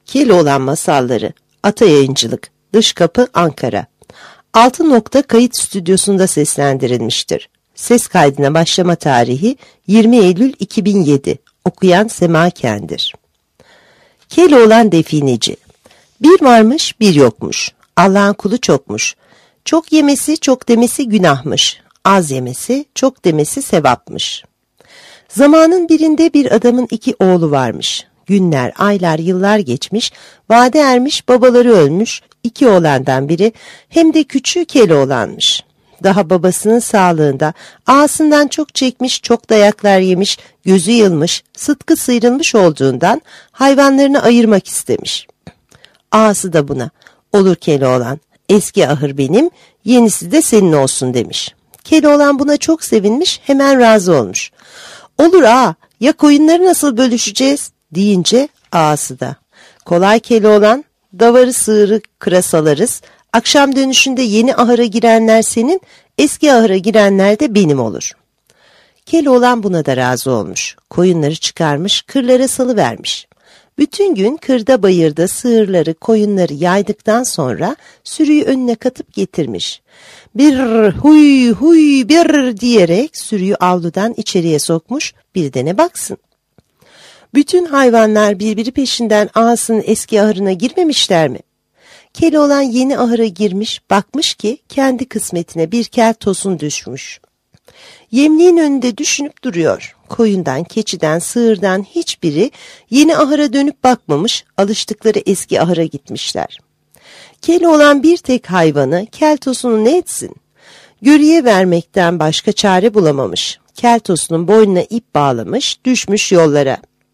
Keloğlan Masalları, Ata Yayıncılık, Dış Kapı, Ankara. 6 nokta kayıt stüdyosunda seslendirilmiştir. Ses kaydına başlama tarihi 20 Eylül 2007. Okuyan Sema Kendir. Keloğlan defineci. Bir varmış, bir yokmuş. Allah'ın kulu çokmuş. Çok yemesi, çok demesi günahmış. Az yemesi, çok demesi sevapmış. Zamanın birinde bir adamın 2 oğlu varmış. Günler, aylar, yıllar geçmiş, vade ermiş, babaları ölmüş. 2 oğlandan biri hem de küçüğü Keloğlanmış. Daha babasının sağlığında ağasından çok çekmiş, çok dayaklar yemiş, gözü yılmış, sıtkı sıyrılmış olduğundan hayvanlarını ayırmak istemiş. Ağası da buna, olur Keloğlan, eski ahır benim, yenisi de senin olsun demiş. Keloğlan buna çok sevinmiş, hemen razı olmuş. Olur ağa, ya koyunları nasıl bölüşeceğiz deyince ağası da. Kolay Keloğlan, davarı sığırı kıra salarız, akşam dönüşünde yeni ahıra girenler senin, eski ahıra girenler de benim olur. Keloğlan buna da razı olmuş, koyunları çıkarmış, kırlara salıvermiş. Bütün gün kırda bayırda sığırları, koyunları yaydıktan sonra sürüyü önüne katıp getirmiş. Bir huy huy bir diyerek sürüyü avludan içeriye sokmuş, bir de ne baksın. Bütün hayvanlar birbiri peşinden ağasının eski ahırına girmemişler mi? Keloğlan yeni ahıra girmiş, bakmış ki kendi kısmetine bir kel tosun düşmüş. Yemliğin önünde düşünüp duruyor. Koyundan, keçiden, sığırdan hiçbiri yeni ahıra dönüp bakmamış, alıştıkları eski ahıra gitmişler. Keloğlan bir tek hayvanı, kel tosunu ne etsin? Görüye vermekten başka çare bulamamış. Kel tosunun boynuna ip bağlamış, düşmüş yollara.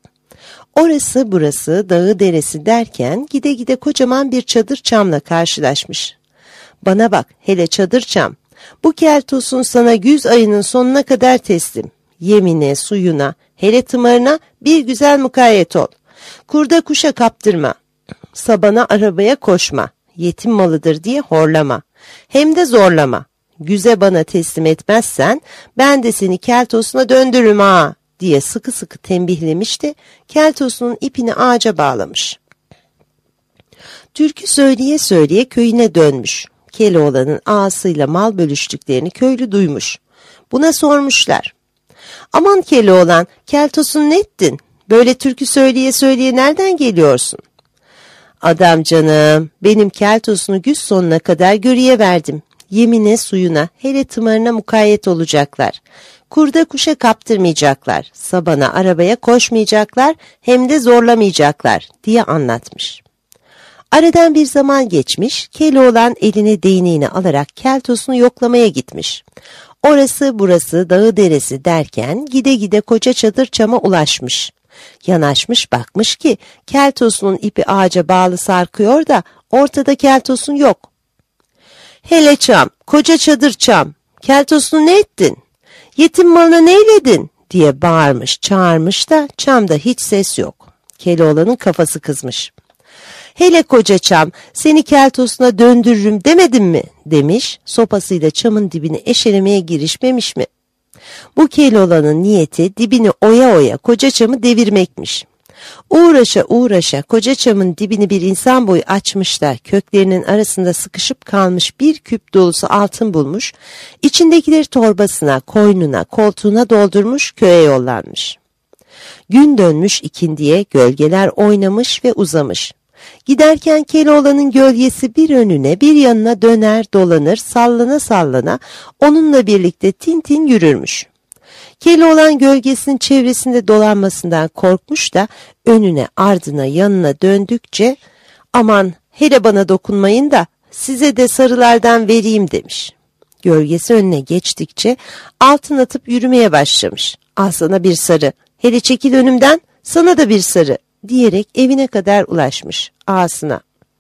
Orası burası, dağı deresi derken gide gide kocaman bir çadır çamla karşılaşmış. Bana bak, hele çadır çam. Bu kel tosun sana güz ayının sonuna kadar teslim. Yemine, suyuna, hele tımarına bir güzel mukayyet ol. Kurda kuşa kaptırma. Sabana arabaya koşma. Yetim malıdır diye horlama. Hem de zorlama. Güze bana teslim etmezsen ben de seni kel tosuna döndürürüm ha diye sıkı sıkı tembihlemiş de kel tosunun ipini ağaca bağlamış. Türkü söyleye söyleye köyüne dönmüş. Keloğlan'ın ağasıyla mal bölüştüklerini köylü duymuş. Buna sormuşlar. Aman Keloğlan, kel tosun ne ettin? Böyle türkü söyleye söyleye nereden geliyorsun? Adam canım, benim kel tosunu güz sonuna kadar görüye verdim. Yemine suyuna, hele tımarına mukayyet olacaklar. Kurda kuşa kaptırmayacaklar, sabana arabaya koşmayacaklar, hem de zorlamayacaklar diye anlatmış. Aradan bir zaman geçmiş, Keloğlan eline değneğini alarak kel tosunu yoklamaya gitmiş. Orası burası, dağı deresi derken gide gide koca çadır çama ulaşmış. Yanaşmış bakmış ki kel tosunun ipi ağaca bağlı sarkıyor da ortada kel tosun yok. Hele çam, koca çadır çam, kel tosunu ne ettin? Yetim malına ne eyledin? Diye bağırmış, çağırmış da çamda hiç ses yok. Keloğlan'ın kafası kızmış. Hele koca çam, seni kel tosuna döndürürüm demedim mi? Demiş, sopasıyla çamın dibini eşelemeye girişmemiş mi? Bu Keloğlan'ın niyeti dibini oya oya koca çamı devirmekmiş. Uğraşa uğraşa koca çamın dibini bir insan boyu açmış da köklerinin arasında sıkışıp kalmış bir küp dolusu altın bulmuş, içindekileri torbasına, koynuna, koltuğuna doldurmuş, köye yollanmış. Gün dönmüş ikindiye, gölgeler oynamış ve uzamış. Giderken Keloğlan'ın gölgesi bir önüne bir yanına döner dolanır, sallana sallana onunla birlikte tin tin yürürmüş. Keloğlan gölgesinin çevresinde dolanmasından korkmuş da önüne ardına yanına döndükçe aman hele bana dokunmayın da size de sarılardan vereyim demiş. Gölgesi önüne geçtikçe altın atıp yürümeye başlamış. Al sana bir sarı, hele çekil önümden sana da bir sarı diyerek evine kadar ulaşmış ağasına.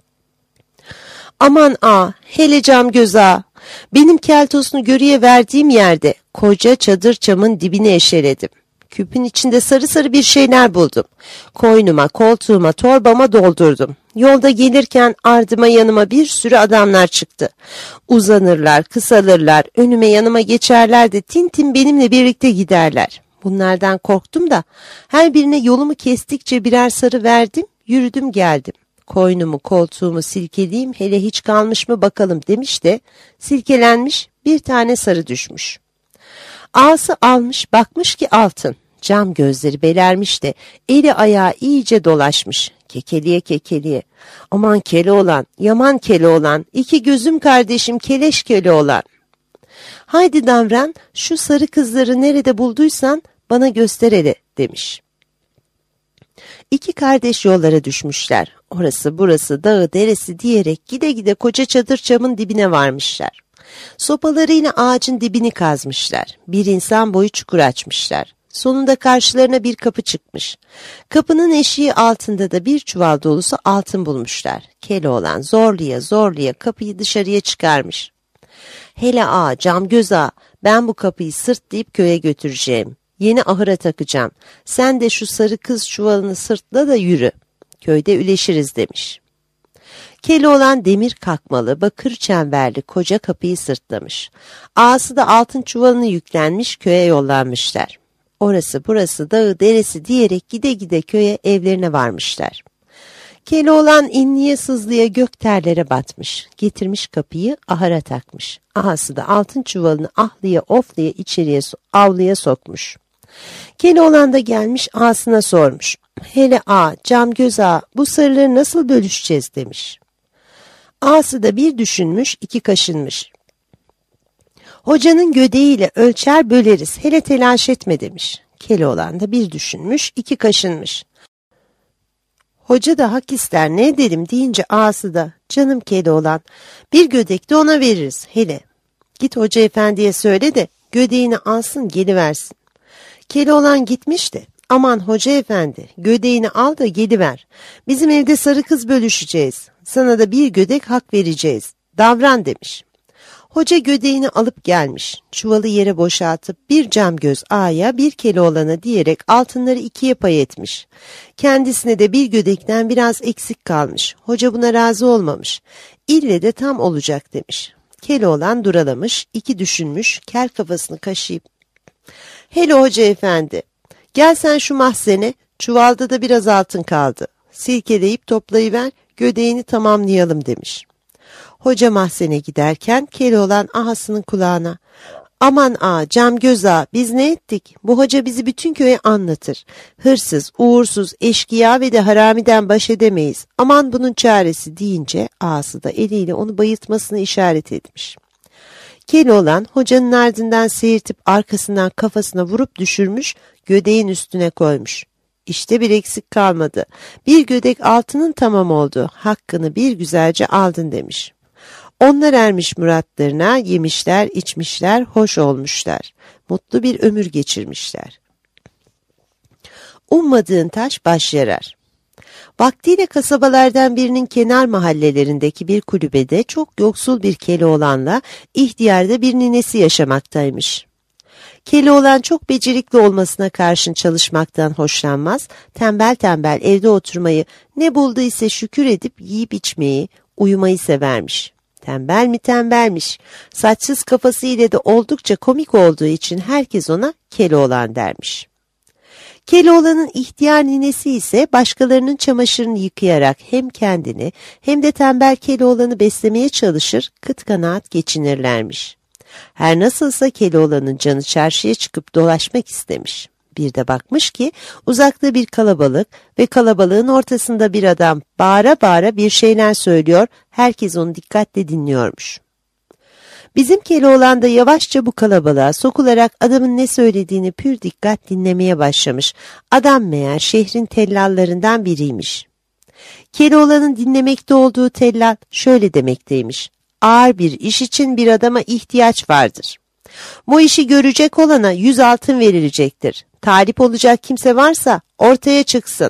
Aman hele cam göz ağa, benim kel tosunu görüye verdiğim yerde koca çadır çamın dibini eşeledim. Küpün içinde sarı sarı bir şeyler buldum. Koynuma, koltuğuma, torbama doldurdum. Yolda gelirken ardıma yanıma bir sürü adamlar çıktı. Uzanırlar, kısalırlar, önüme yanıma geçerler de tin tin benimle birlikte giderler. Bunlardan korktum da her birine yolumu kestikçe birer sarı verdim, yürüdüm geldim. koynumu koltuğumu silkeleyeyim, hele hiç kalmış mı bakalım demiş de silkelenmiş, bir tane sarı düşmüş. Ağası almış, bakmış ki altın. Cam gözleri belermiş de eli ayağı iyice dolaşmış. Kekeliye kekeliye. Aman Keloğlan, yaman Keloğlan, iki gözüm kardeşim keleş Keloğlan. Haydi davran, şu sarı kızları nerede bulduysan bana göster hele demiş. İki kardeş yollara düşmüşler. Orası burası dağı deresi diyerek gide gide koca çadır çamın dibine varmışlar. Sopalarıyla ağacın dibini kazmışlar. Bir insan boyu çukur açmışlar. Sonunda karşılarına bir kapı çıkmış. Kapının eşiği altında da bir çuval dolusu altın bulmuşlar. Keloğlan zorluya zorluya kapıyı dışarıya çıkarmış. Hele ağa, Camgöz ağa, ben bu kapıyı sırtlayıp köye götüreceğim. Yeni ahıra takacağım. Sen de şu sarı kız çuvalını sırtla da yürü. Köyde üleşiriz demiş. Keloğlan demir kakmalı, bakır çemberli koca kapıyı sırtlamış. Ağası da altın çuvalını yüklenmiş, köye yollanmışlar. Orası burası dağı deresi diyerek gide gide köye evlerine varmışlar. Keloğlan inliye sızlıya gökterlere batmış. Getirmiş kapıyı ahıra takmış. Ağası da altın çuvalını ahlıya ofluya içeriye avluya sokmuş. Keloğlan da gelmiş ağasına sormuş. Hele ağa, Camgöz ağa, bu sarıları nasıl bölüşeceğiz demiş. Ağası da bir düşünmüş, iki kaşınmış. Hocanın gödeğiyle ölçer böleriz, hele telaş etme demiş. Keloğlan da bir düşünmüş, iki kaşınmış. Hoca da hak ister ne edelim deyince ağası da canım Keloğlan, bir gödek de ona veririz hele. Git hoca efendiye söyle de gödeğini alsın geliversin. Keloğlan gitmiş de aman hoca efendi gödeğini al da geliver. Bizim evde sarı kız bölüşeceğiz. Sana da bir gödek hak vereceğiz. Davran demiş. Hoca gödeğini alıp gelmiş. Çuvalı yere boşaltıp bir Camgöz ağaya bir Keloğlan'a diyerek altınları ikiye pay etmiş. Kendisine de bir gödekten biraz eksik kalmış. Hoca buna razı olmamış. İlle de tam olacak demiş. Keloğlan duralamış, iki düşünmüş, kel kafasını kaşıyıp hele hoca efendi, gel sen şu mahzene, çuvalda da biraz altın kaldı. Silkeleyip toplayıver, gödeğini tamamlayalım demiş. Hoca mahzene giderken Keloğlan ağasının kulağına, aman ağa, Camgöz ağa, biz ne ettik? Bu hoca bizi bütün köye anlatır. Hırsız, uğursuz, eşkıya ve de haramiden baş edemeyiz. Aman bunun çaresi deyince ağası da eliyle onu bayıltmasını işaret etmiş. Keloğlan hocanın ardından seyirtip arkasından kafasına vurup düşürmüş, gödeğin üstüne koymuş. İşte bir eksik kalmadı. Bir gödek altının tamam oldu. Hakkını bir güzelce aldın demiş. Onlar ermiş muratlarına, yemişler, içmişler, hoş olmuşlar. Mutlu bir ömür geçirmişler. Ummadığın taş baş yarar. Vaktiyle kasabalardan birinin kenar mahallelerindeki bir kulübede çok yoksul bir Keloğlan'la ihtiyarda bir ninesi yaşamaktaymış. Keloğlan çok becerikli olmasına karşın çalışmaktan hoşlanmaz, tembel tembel evde oturmayı, ne bulduysa şükür edip yiyip içmeyi, uyumayı severmiş. Tembel mi tembelmiş, saçsız kafası ile de oldukça komik olduğu için herkes ona Keloğlan dermiş. Keloğlan'ın ihtiyar ninesi ise başkalarının çamaşırını yıkayarak hem kendini hem de tembel Keloğlan'ı beslemeye çalışır, kıt kanaat geçinirlermiş. Her nasılsa Keloğlan'ın canı çarşıya çıkıp dolaşmak istemiş. Bir de bakmış ki uzakta bir kalabalık ve kalabalığın ortasında bir adam bağıra bağıra bir şeyler söylüyor, herkes onu dikkatle dinliyormuş. Bizim Keloğlan da yavaşça bu kalabalığa sokularak adamın ne söylediğini pür dikkat dinlemeye başlamış. Adam meğer şehrin tellallarından biriymiş. Keloğlan'ın dinlemekte olduğu tellal şöyle demekteymiş. Ağır bir iş için bir adama ihtiyaç vardır. Bu işi görecek olana 100 altın verilecektir. Talip olacak kimse varsa ortaya çıksın.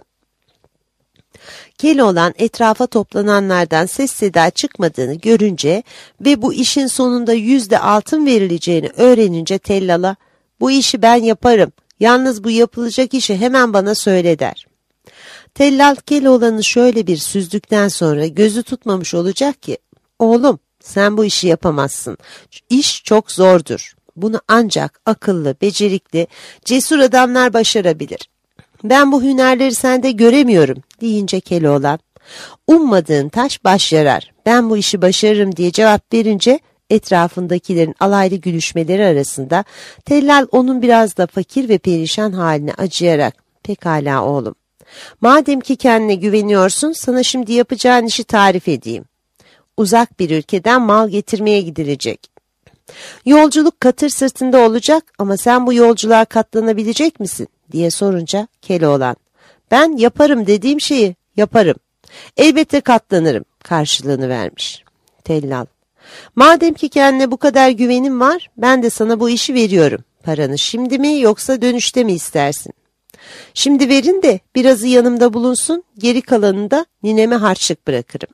Keloğlan etrafa toplananlardan ses seda çıkmadığını görünce ve bu işin sonunda 100 altın verileceğini öğrenince tellala, bu işi ben yaparım, yalnız bu yapılacak işi hemen bana söyle der. Tellal Keloğlan'ı şöyle bir süzdükten sonra gözü tutmamış olacak ki, oğlum sen bu işi yapamazsın, iş çok zordur. Bunu ancak akıllı, becerikli, cesur adamlar başarabilir. Ben bu hünerleri sende göremiyorum deyince Keloğlan, Ummadığın taş baş yarar. Ben bu işi başarırım diye cevap verince etrafındakilerin alaylı gülüşmeleri arasında tellal onun biraz da fakir ve perişan haline acıyarak "Pekala oğlum. Madem ki kendine güveniyorsun, sana şimdi yapacağın işi tarif edeyim. Uzak bir ülkeden mal getirmeye gidilecek. Yolculuk katır sırtında olacak ama sen bu yolculuğa katlanabilecek misin?" diye sorunca Keloğlan, "Ben yaparım dediğim şeyi yaparım. Elbette katlanırım" karşılığını vermiş. Tellal, "Madem ki kendine bu kadar güvenim var, ben de sana bu işi veriyorum. Paranı şimdi mi yoksa dönüşte mi istersin? Şimdi verin de birazı yanımda bulunsun, geri kalanını da nineme harçlık bırakırım."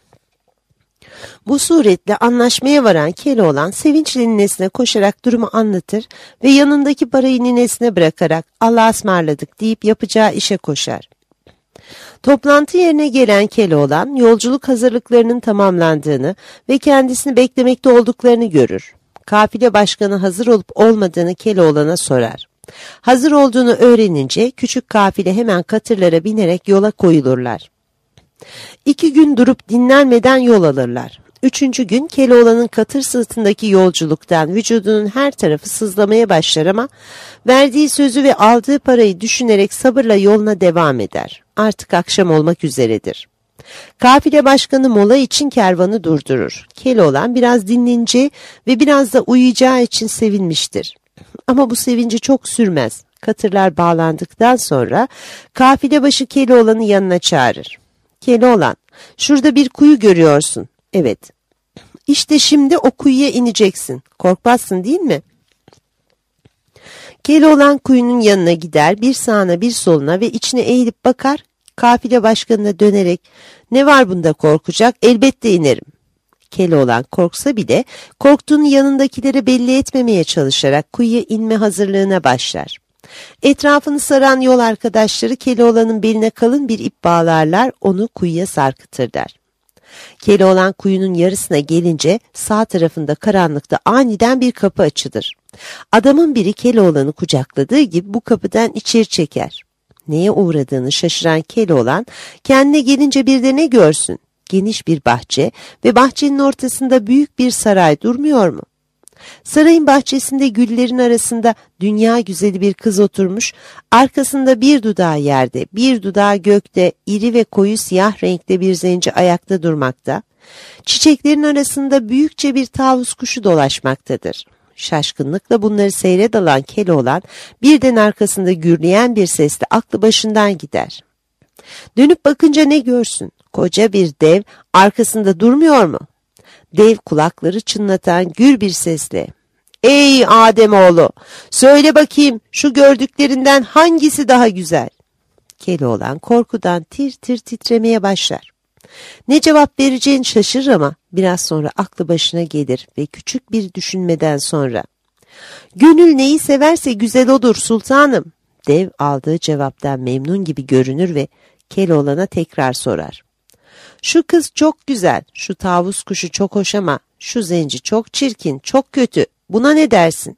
Bu suretle anlaşmaya varan Keloğlan sevinçle ninesine koşarak durumu anlatır ve yanındaki parayı ninesine bırakarak "Allah'a ısmarladık" deyip yapacağı işe koşar. Toplantı yerine gelen Keloğlan yolculuk hazırlıklarının tamamlandığını ve kendisini beklemekte olduklarını görür. Kafile başkanı hazır olup olmadığını Keloğlan'a sorar. Hazır olduğunu öğrenince küçük kafile hemen katırlara binerek yola koyulurlar. 2 gün durup dinlenmeden yol alırlar. 3. gün Keloğlan'ın katır sırtındaki yolculuktan vücudunun her tarafı sızlamaya başlar ama verdiği sözü ve aldığı parayı düşünerek sabırla yoluna devam eder. Artık akşam olmak üzeredir. Kafile başkanı mola için kervanı durdurur. Keloğlan biraz dinleneceği ve biraz da uyuyacağı için sevinmiştir. Ama bu sevinci çok sürmez. Katırlar bağlandıktan sonra kafile başı Keloğlan'ı yanına çağırır. "Keloğlan, şurada bir kuyu görüyorsun." "Evet." "İşte şimdi o kuyuya ineceksin. Korkmazsın değil mi?" Keloğlan kuyunun yanına gider, bir sağına bir soluna ve içine eğilip bakar, kafile başkanına dönerek "Ne var bunda korkacak? Elbette inerim." Keloğlan korksa bile korktuğunu yanındakilere belli etmemeye çalışarak kuyuya inme hazırlığına başlar. Etrafını saran yol arkadaşları Keloğlan'ın beline kalın bir ip bağlarlar, onu kuyuya sarkıtırlar. Keloğlan kuyunun yarısına gelince sağ tarafında karanlıkta aniden bir kapı açılır. Adamın biri Keloğlan'ı kucakladığı gibi bu kapıdan içeri çeker. Neye uğradığını şaşıran Keloğlan kendine gelince bir de ne görsün? Geniş bir bahçe ve bahçenin ortasında büyük bir saray durmuyor mu? Sarayın bahçesinde güllerin arasında dünya güzeli bir kız oturmuş, arkasında bir dudağı yerde, bir dudağı gökte, iri ve koyu siyah renkte bir zenci ayakta durmakta, çiçeklerin arasında büyükçe bir tavus kuşu dolaşmaktadır. Şaşkınlıkla bunları seyre dalan Keloğlan, birden arkasında gürleyen bir sesle aklı başından gider. Dönüp bakınca ne görsün? Koca bir dev arkasında durmuyor mu? Dev kulakları çınlatan gür bir sesle "Ey Ademoğlu, söyle bakayım şu gördüklerinden hangisi daha güzel?" Keloğlan korkudan tir tir titremeye başlar. Ne cevap vereceğini şaşırır ama biraz sonra aklı başına gelir ve küçük bir düşünmeden sonra "Gönül neyi severse güzel odur sultanım." Dev aldığı cevaptan memnun gibi görünür ve Keloğlan'a tekrar sorar. "Şu kız çok güzel, şu tavus kuşu çok hoş ama şu zenci çok çirkin, çok kötü. Buna ne dersin?"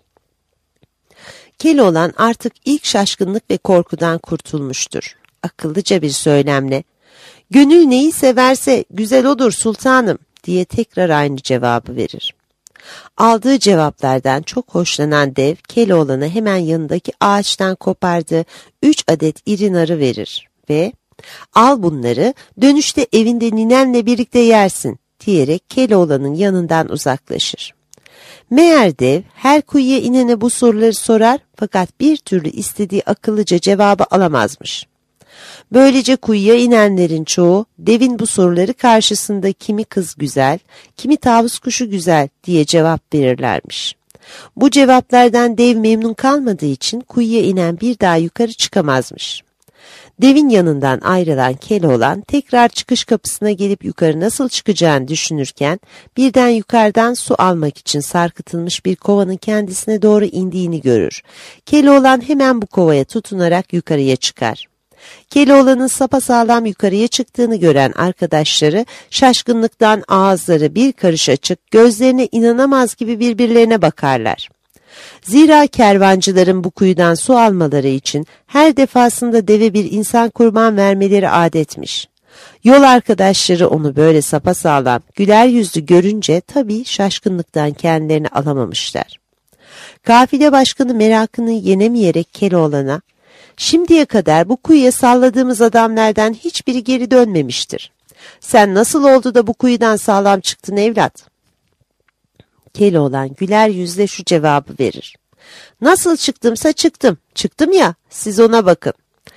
Keloğlan artık ilk şaşkınlık ve korkudan kurtulmuştur. Akıllıca bir söylemle "Gönül neyi severse güzel odur sultanım" diye tekrar aynı cevabı verir. Aldığı cevaplardan çok hoşlanan dev Keloğlan'a hemen yanındaki ağaçtan kopardığı 3 adet iri narı verir ve "Al bunları, dönüşte evinde ninenle birlikte yersin" diyerek Keloğlan'ın yanından uzaklaşır. Meğer dev her kuyuya inene bu soruları sorar fakat bir türlü istediği akıllıca cevabı alamazmış. Böylece kuyuya inenlerin çoğu devin bu soruları karşısında kimi kız güzel, kimi tavus kuşu güzel diye cevap verirlermiş. Bu cevaplardan dev memnun kalmadığı için kuyuya inen bir daha yukarı çıkamazmış. Devin yanından ayrılan Keloğlan tekrar çıkış kapısına gelip yukarı nasıl çıkacağını düşünürken birden yukarıdan su almak için sarkıtılmış bir kovanın kendisine doğru indiğini görür. Keloğlan hemen bu kovaya tutunarak yukarıya çıkar. Keloğlan'ın sapasağlam yukarıya çıktığını gören arkadaşları şaşkınlıktan ağızları bir karış açık, gözlerine inanamaz gibi birbirlerine bakarlar. Zira kervancıların bu kuyudan su almaları için her defasında deve bir insan kurban vermeleri adetmiş. Yol arkadaşları onu böyle sapasağlam, güler yüzlü görünce tabii şaşkınlıktan kendilerini alamamışlar. Kafile başkanı merakını yenemeyerek Keloğlan'a, "Şimdiye kadar bu kuyuya salladığımız adamlardan hiçbiri geri dönmemiştir. Sen nasıl oldu da bu kuyudan sağlam çıktın evlat?" Keloğlan güler yüzle şu cevabı verir: "Nasıl çıktımsa çıktım. Çıktım ya, siz ona bakın."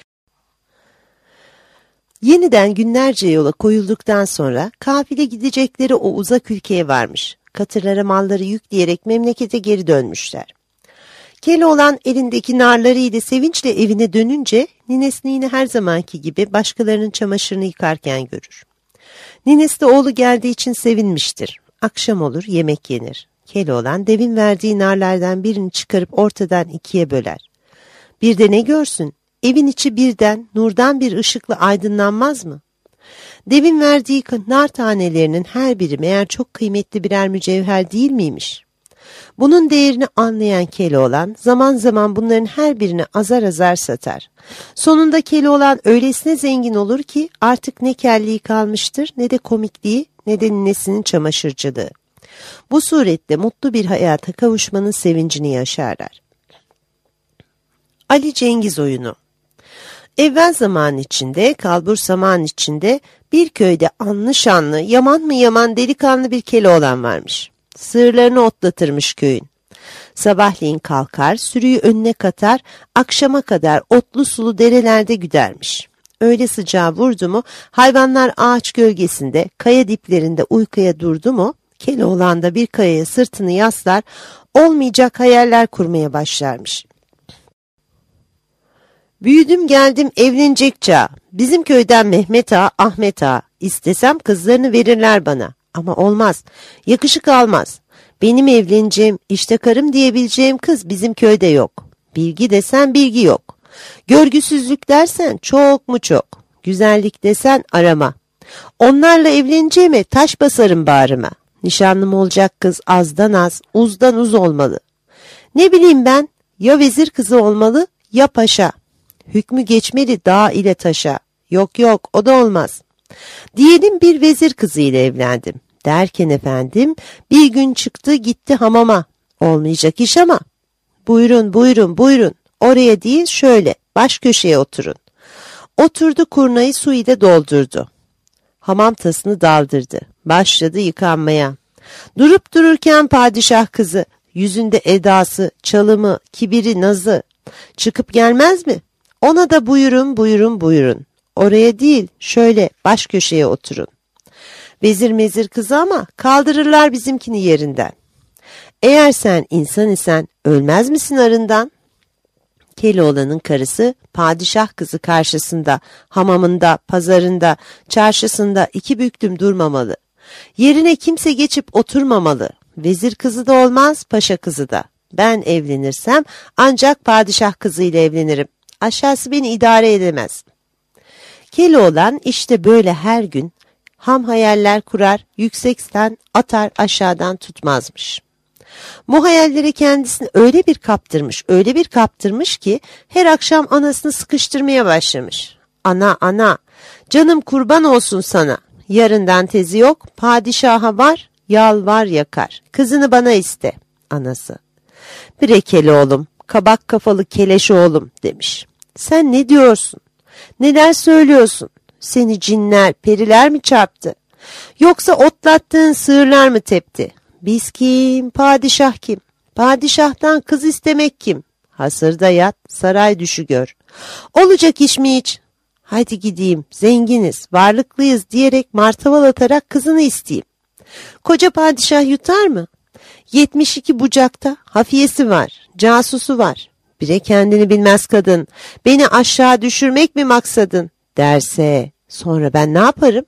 Yeniden günlerce yola koyulduktan sonra kafile gidecekleri o uzak ülkeye varmış. Katırlara malları yükleyerek memlekete geri dönmüşler. Keloğlan elindeki narları ile sevinçle evine dönünce ninesini yine her zamanki gibi başkalarının çamaşırını yıkarken görür. Ninesi de oğlu geldiği için sevinmiştir. Akşam olur, yemek yenir. Keloğlan devin verdiği narlardan birini çıkarıp ortadan ikiye böler. Bir de ne görsün? Evin içi birden nurdan bir ışıkla aydınlanmaz mı? Devin verdiği nar tanelerinin her biri meğer çok kıymetli birer mücevher değil miymiş? Bunun değerini anlayan Keloğlan zaman zaman bunların her birini azar azar satar. Sonunda Keloğlan öylesine zengin olur ki artık ne kelliği kalmıştır, ne de komikliği, ne de ninesinin çamaşırcılığı. Bu suretle mutlu bir hayata kavuşmanın sevincini yaşarlar. Ali Cengiz oyunu. Evvel zaman içinde, kalbur zaman içinde bir köyde anlı şanlı, yaman mı yaman delikanlı bir Keloğlan varmış. Sığırlarını otlatırmış köyün. Sabahleyin kalkar, sürüyü önüne katar, akşama kadar otlu sulu derelerde güdermiş. Öyle sıcağı vurdu mu, hayvanlar ağaç gölgesinde, kaya diplerinde uykuya durdu mu, Keloğlan da bir kayaya sırtını yaslar, olmayacak hayaller kurmaya başlarmış. Büyüdüm geldim evlenecek çağ. Bizim köyden Mehmet Ağa, Ahmet Ağa. İstesem kızlarını verirler bana. Ama olmaz. Yakışık almaz. Benim evleneceğim, işte karım diyebileceğim kız bizim köyde yok. Bilgi desen bilgi yok. Görgüsüzlük dersen çok mu çok. Güzellik desen arama. Onlarla evleneceğime taş basarım bağrıma. Nişanlım olacak kız azdan az, uzdan uz olmalı. Ne bileyim ben, ya vezir kızı olmalı ya paşa. Hükmü geçmeli dağ ile taşa. Yok yok, o da olmaz. Diyelim bir vezir kızı ile evlendim. Derken efendim bir gün çıktı gitti hamama. Olmayacak iş ama. Buyurun buyurun buyurun. Oraya değil şöyle baş köşeye oturun. Oturdu, kurnayı su ile doldurdu. Hamam tasını daldırdı. Başladı yıkanmaya. Durup dururken padişah kızı, yüzünde edası, çalımı, kibiri, nazı. Çıkıp gelmez mi? Ona da buyurun buyurun buyurun. Oraya değil şöyle baş köşeye oturun. Vezir mezir kızı ama kaldırırlar bizimkini yerinden. Eğer sen insan isen ölmez misin arından? Keloğlan'ın karısı padişah kızı karşısında, hamamında, pazarında, çarşısında iki büklüm durmamalı. Yerine kimse geçip oturmamalı. Vezir kızı da olmaz, paşa kızı da. Ben evlenirsem ancak padişah kızıyla evlenirim. Aşağısı beni idare edemez. Keloğlan işte böyle her gün ham hayaller kurar, yüksekten atar, aşağıdan tutmazmış. Bu hayalleri kendisini öyle bir kaptırmış ki her akşam anasını sıkıştırmaya başlamış. Ana ana, canım kurban olsun sana. Yarından tezi yok, padişaha var, yalvar yakar. Kızını bana iste, anası. Birekeli oğlum, kabak kafalı keleş oğlum demiş. Sen ne diyorsun? Neler söylüyorsun? Seni cinler, periler mi çarptı? Yoksa otlattığın sığırlar mı tepti? Biz kim? Padişah kim? Padişahtan kız istemek kim? Hasırda yat, saray düşü gör. Olacak iş mi hiç? Hadi gideyim, zenginiz, varlıklıyız diyerek martaval atarak kızını isteyeyim. Koca padişah yutar mı? 72 bucakta hafiyesi var, casusu var. Bire kendini bilmez kadın, beni aşağı düşürmek mi maksadın derse sonra ben ne yaparım?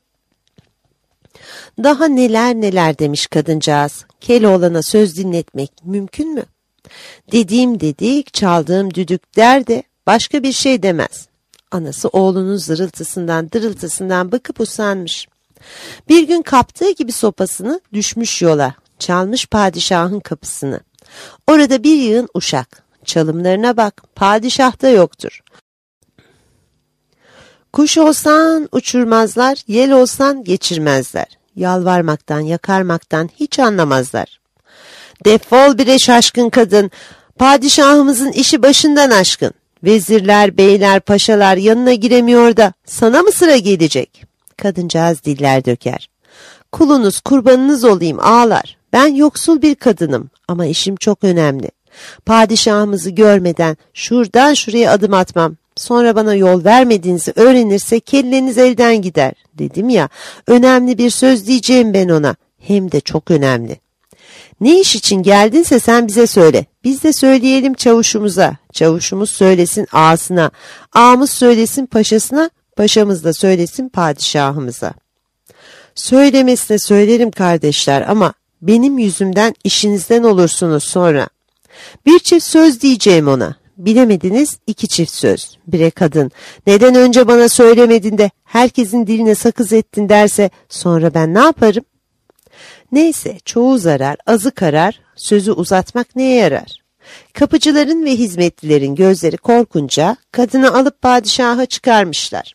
Daha neler neler demiş kadıncağız. Keloğlan'a söz dinletmek mümkün mü? Dediğim dedik, çaldığım düdük der de başka bir şey demez. Anası oğlunun zırıltısından dırıltısından bıkıp usanmış. Bir gün kaptığı gibi sopasını düşmüş yola, çalmış padişahın kapısını. Orada bir yığın uşak. Çalımlarına bak, padişah da yoktur. Kuş olsan uçurmazlar, yel olsan geçirmezler. Yalvarmaktan, yakarmaktan hiç anlamazlar. Defol bre şaşkın kadın, padişahımızın işi başından aşkın. Vezirler, beyler, paşalar yanına giremiyor da sana mı sıra gelecek? Kadıncağız diller döker. Kulunuz, kurbanınız olayım ağlar. Ben yoksul bir kadınım ama işim çok önemli. Padişahımızı görmeden şuradan şuraya adım atmam. Sonra bana yol vermediğinizi öğrenirse kelleniz elden gider. Dedim ya, önemli bir söz diyeceğim ben ona. Hem de çok önemli. Ne iş için geldinse sen bize söyle. Biz de söyleyelim çavuşumuza. Çavuşumuz söylesin ağasına. Ağamız söylesin paşasına. Paşamız da söylesin padişahımıza. Söylemesine söylerim kardeşler ama benim yüzümden işinizden olursunuz sonra. Bir çift söz diyeceğim ona. Bilemediniz 2 çift söz. Bire kadın, neden önce bana söylemedin de herkesin diline sakız ettin derse sonra ben ne yaparım? Neyse, çoğu zarar, azı karar, sözü uzatmak neye yarar? Kapıcıların ve hizmetlilerin gözleri korkunca kadını alıp padişaha çıkarmışlar.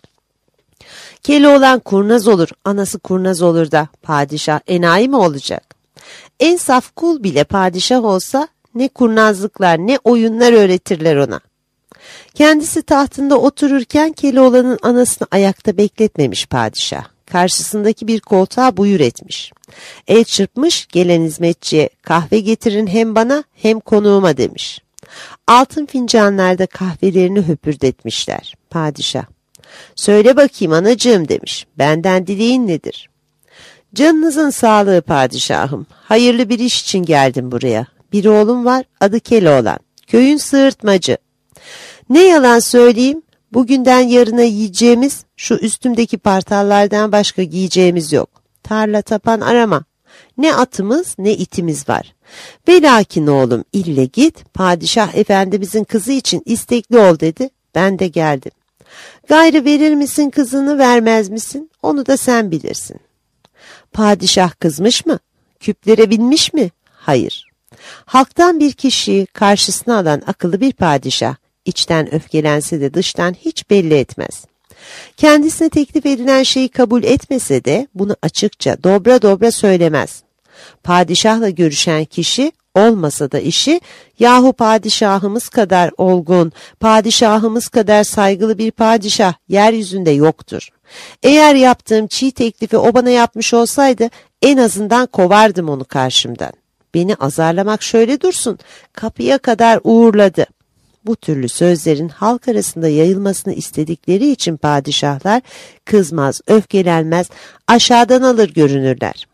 Keloğlan kurnaz olur, anası kurnaz olur da padişah enayi mi olacak? En saf kul bile padişah olsa ne kurnazlıklar ne oyunlar öğretirler ona. Kendisi tahtında otururken Keloğlan'ın anasını ayakta bekletmemiş padişah. Karşısındaki bir koltuğa buyur etmiş. El çırpmış gelen hizmetçiye kahve getirin hem bana hem konuğuma demiş. Altın fincanlarda kahvelerini höpürdetmişler. Padişah, söyle bakayım anacığım demiş. Benden dileğin nedir? Canınızın sağlığı padişahım. Hayırlı bir iş için geldim buraya. Bir oğlum var, adı Keloğlan. Köyün sığırtmacı. Ne yalan söyleyeyim, bugünden yarına yiyeceğimiz şu üstümdeki partallardan başka giyeceğimiz yok. Tarla tapan arama. Ne atımız ne itimiz var. Velakin oğlum ille git, padişah efendimizin kızı için istekli ol dedi. Ben de geldim. Gayrı verir misin kızını vermez misin? Onu da sen bilirsin. Padişah kızmış mı? Küplere binmiş mi? Hayır. Halktan bir kişiyi karşısına alan akıllı bir padişah, içten öfkelense de dıştan hiç belli etmez. Kendisine teklif edilen şeyi kabul etmese de bunu açıkça dobra dobra söylemez. Padişahla görüşen kişi olmasa da işi, yahu padişahımız kadar olgun, padişahımız kadar saygılı bir padişah yeryüzünde yoktur. Eğer yaptığım çiğ teklifi o bana yapmış olsaydı en azından kovardım onu karşımdan. Beni azarlamak şöyle dursun, kapıya kadar uğurladı. Bu türlü sözlerin halk arasında yayılmasını istedikleri için padişahlar kızmaz, öfkelenmez, aşağıdan alır görünürler.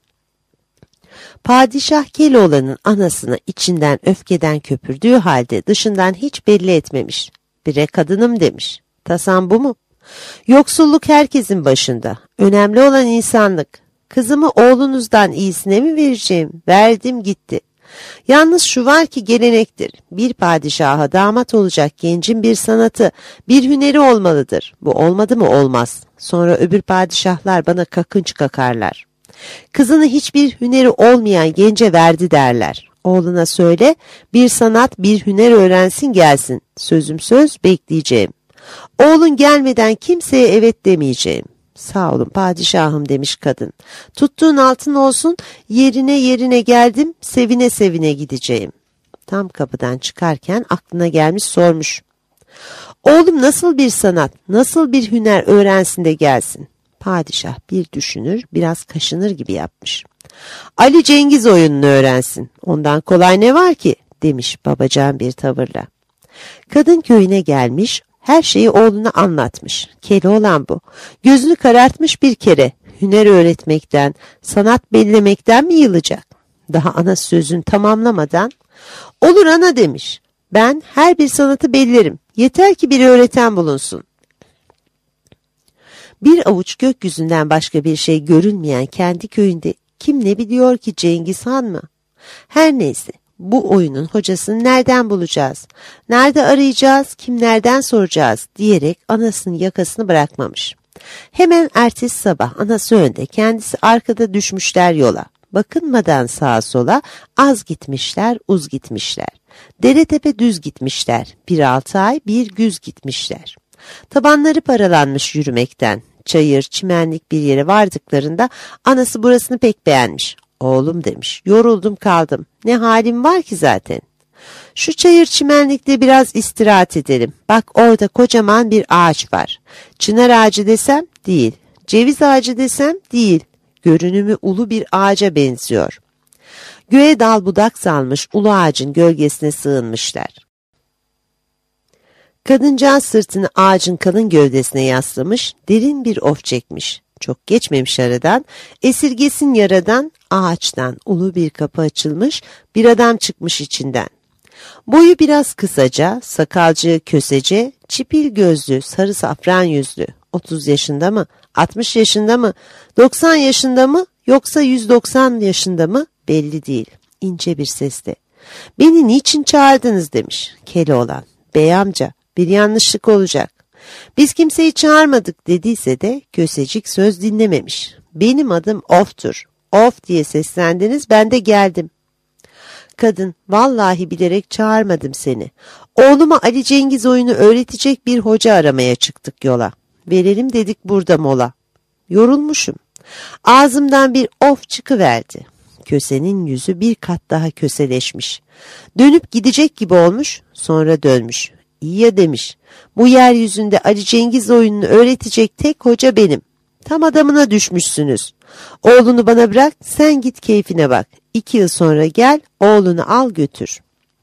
Padişah Keloğlan'ın anasını içinden öfkeden köpürdüğü halde dışından hiç belli etmemiş. Bire kadınım demiş. Tasam bu mu? Yoksulluk herkesin başında. Önemli olan insanlık. Kızımı oğlunuzdan iyisine mi vereceğim? Verdim gitti. Yalnız şu var ki gelenektir. Bir padişaha damat olacak gencin bir sanatı, bir hüneri olmalıdır. Bu olmadı mı olmaz. Sonra öbür padişahlar bana kakınç kakarlar. Kızını hiçbir hüneri olmayan gence verdi derler. Oğluna söyle, bir sanat, bir hüner öğrensin gelsin. Sözüm söz, bekleyeceğim. Oğlun gelmeden kimseye evet demeyeceğim. Sağ olun padişahım demiş kadın. Tuttuğun altın olsun, yerine geldim, sevine sevine gideceğim. Tam kapıdan çıkarken aklına gelmiş sormuş. Oğlum nasıl bir sanat, nasıl bir hüner öğrensin de gelsin. Padişah bir düşünür, biraz kaşınır gibi yapmış. Ali Cengiz oyununu öğrensin. Ondan kolay ne var ki? Demiş babacan bir tavırla. Kadın köyüne gelmiş, her şeyi oğluna anlatmış. Keloğlan bu. Gözünü karartmış bir kere. Hüner öğretmekten, sanat bellemekten mi yılacak? Daha ana sözün tamamlamadan, olur ana demiş. Ben her bir sanatı bellerim. Yeter ki bir öğreten bulunsun. Bir avuç gökyüzünden başka bir şey görünmeyen kendi köyünde kim ne biliyor ki Cengiz Han mı? Her neyse, bu oyunun hocasını nereden bulacağız? Nerede arayacağız? Kimlerden soracağız? Diyerek anasının yakasını bırakmamış. Hemen ertesi sabah anası önde, kendisi arkada düşmüşler yola. Bakınmadan sağa sola az gitmişler, uz gitmişler. Dere tepe düz gitmişler. Bir 6 ay, bir güz gitmişler. Tabanları paralanmış yürümekten. Çayır, çimenlik bir yere vardıklarında anası burasını pek beğenmiş. Oğlum demiş, yoruldum kaldım. Ne halim var ki zaten. Şu çayır çimenlikte biraz istirahat edelim. Bak orada kocaman bir ağaç var. Çınar ağacı desem değil. Ceviz ağacı desem değil. Görünümü ulu bir ağaca benziyor. Göğe dal budak salmış ulu ağacın gölgesine sığınmışlar. Kadıncağız sırtını ağacın kalın gövdesine yaslamış, derin bir of çekmiş. Çok geçmemiş aradan, esirgesin yaradan, ağaçtan ulu bir kapı açılmış, bir adam çıkmış içinden. Boyu biraz kısaca, sakalcı, kösece, çipil gözlü, sarı safran yüzlü. 30 yaşında mı, 60 yaşında mı, 90 yaşında mı, yoksa 190 yaşında mı belli değil. İnce bir sesle. Beni niçin çağırdınız demiş Keloğlan. Bey amca, bir yanlışlık olacak. Biz kimseyi çağırmadık dediyse de kösecik söz dinlememiş. Benim adım Of'tur. Of diye seslendiniz, ben de geldim. Kadın, vallahi bilerek çağırmadım seni. Oğluma Ali Cengiz oyunu öğretecek bir hoca aramaya çıktık yola. Verelim dedik burada mola. Yorulmuşum. Ağzımdan bir of çıkıverdi. Kösenin yüzü bir kat daha köseleşmiş. Dönüp gidecek gibi olmuş, sonra dönmüş. İyi ya demiş, bu yeryüzünde Ali Cengiz oyununu öğretecek tek hoca benim. Tam adamına düşmüşsünüz. Oğlunu bana bırak, sen git keyfine bak. 2 yıl sonra gel, oğlunu al götür.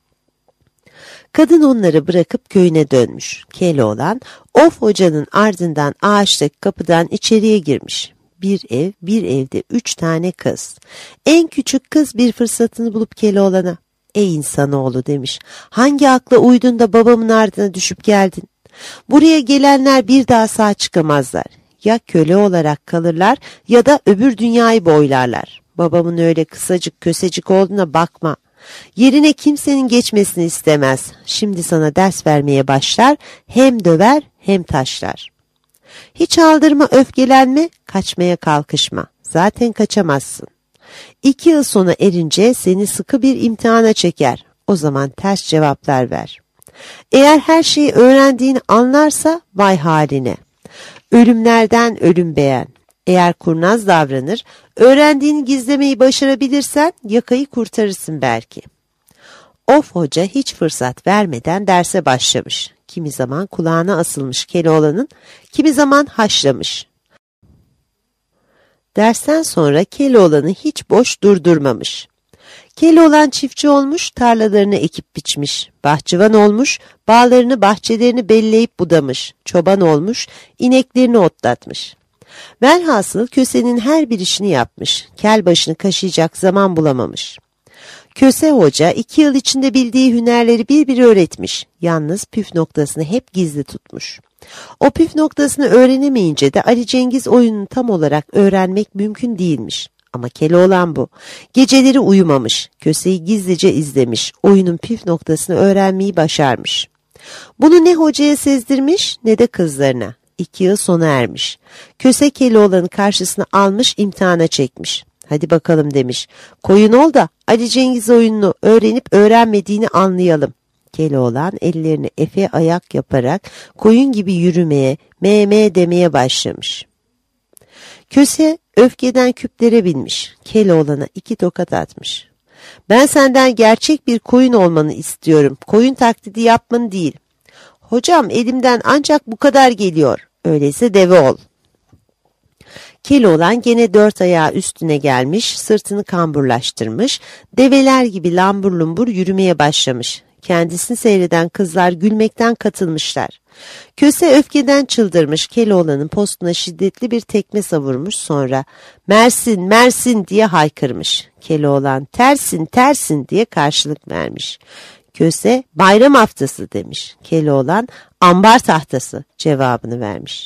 Kadın onları bırakıp köyüne dönmüş. Keloğlan, Of hocanın ardından ağaçtaki kapıdan içeriye girmiş. Bir ev, bir evde 3 tane kız. En küçük kız bir fırsatını bulup Keloğlan'a, ''Ey insanoğlu'' demiş, ''hangi akla uydun da babamın ardına düşüp geldin? Buraya gelenler bir daha sağ çıkamazlar. Ya köle olarak kalırlar ya da öbür dünyayı boylarlar. Babamın öyle kısacık kösecik olduğuna bakma. Yerine kimsenin geçmesini istemez. Şimdi sana ders vermeye başlar, hem döver hem taşlar. Hiç aldırma, öfkelenme, kaçmaya kalkışma. Zaten kaçamazsın. 2 yıl sonra erince seni sıkı bir imtihana çeker. O zaman ters cevaplar ver. Eğer her şeyi öğrendiğini anlarsa vay haline. Ölümlerden ölüm beğen. Eğer kurnaz davranır, öğrendiğini gizlemeyi başarabilirsen yakayı kurtarırsın belki. Of hoca hiç fırsat vermeden derse başlamış. Kimi zaman kulağına asılmış Keloğlan'ın, kimi zaman haşlamış. Dersten sonra Keloğlan'ı hiç boş durdurmamış. Keloğlan çiftçi olmuş, tarlalarını ekip biçmiş. Bahçıvan olmuş, bağlarını bahçelerini belleyip budamış. Çoban olmuş, ineklerini otlatmış. Velhasıl kösenin her bir işini yapmış. Kel başını kaşıyacak zaman bulamamış. Köse hoca 2 yıl içinde bildiği hünerleri bir öğretmiş. Yalnız püf noktasını hep gizli tutmuş. O püf noktasını öğrenemeyince de Ali Cengiz oyununu tam olarak öğrenmek mümkün değilmiş. Ama Keloğlan bu. Geceleri uyumamış. Köseyi gizlice izlemiş. Oyunun püf noktasını öğrenmeyi başarmış. Bunu ne hocaya sezdirmiş ne de kızlarına. 2 yıl sona ermiş. Köse Keloğlan'ı karşısına almış, imtihana çekmiş. Hadi bakalım demiş. Koyun ol da Ali Cengiz oyununu öğrenip öğrenmediğini anlayalım. Keloğlan ellerini efe ayak yaparak koyun gibi yürümeye, me demeye başlamış. Köse öfkeden küplere binmiş. Keloğlan'a 2 tokat atmış. Ben senden gerçek bir koyun olmanı istiyorum. Koyun taklidi yapmanı değil. Hocam elimden ancak bu kadar geliyor. Öyleyse deve ol. Keloğlan gene 4 ayağı üstüne gelmiş, sırtını kamburlaştırmış, develer gibi lambur lumbur yürümeye başlamış. Kendisini seyreden kızlar gülmekten katılmışlar. Köse öfkeden çıldırmış, Keloğlan'ın postuna şiddetli bir tekme savurmuş, sonra "Mersin, Mersin" diye haykırmış. Keloğlan "Tersin, tersin" diye karşılık vermiş. Köse "Bayram haftası" demiş. Keloğlan "Ambar tahtası" cevabını vermiş.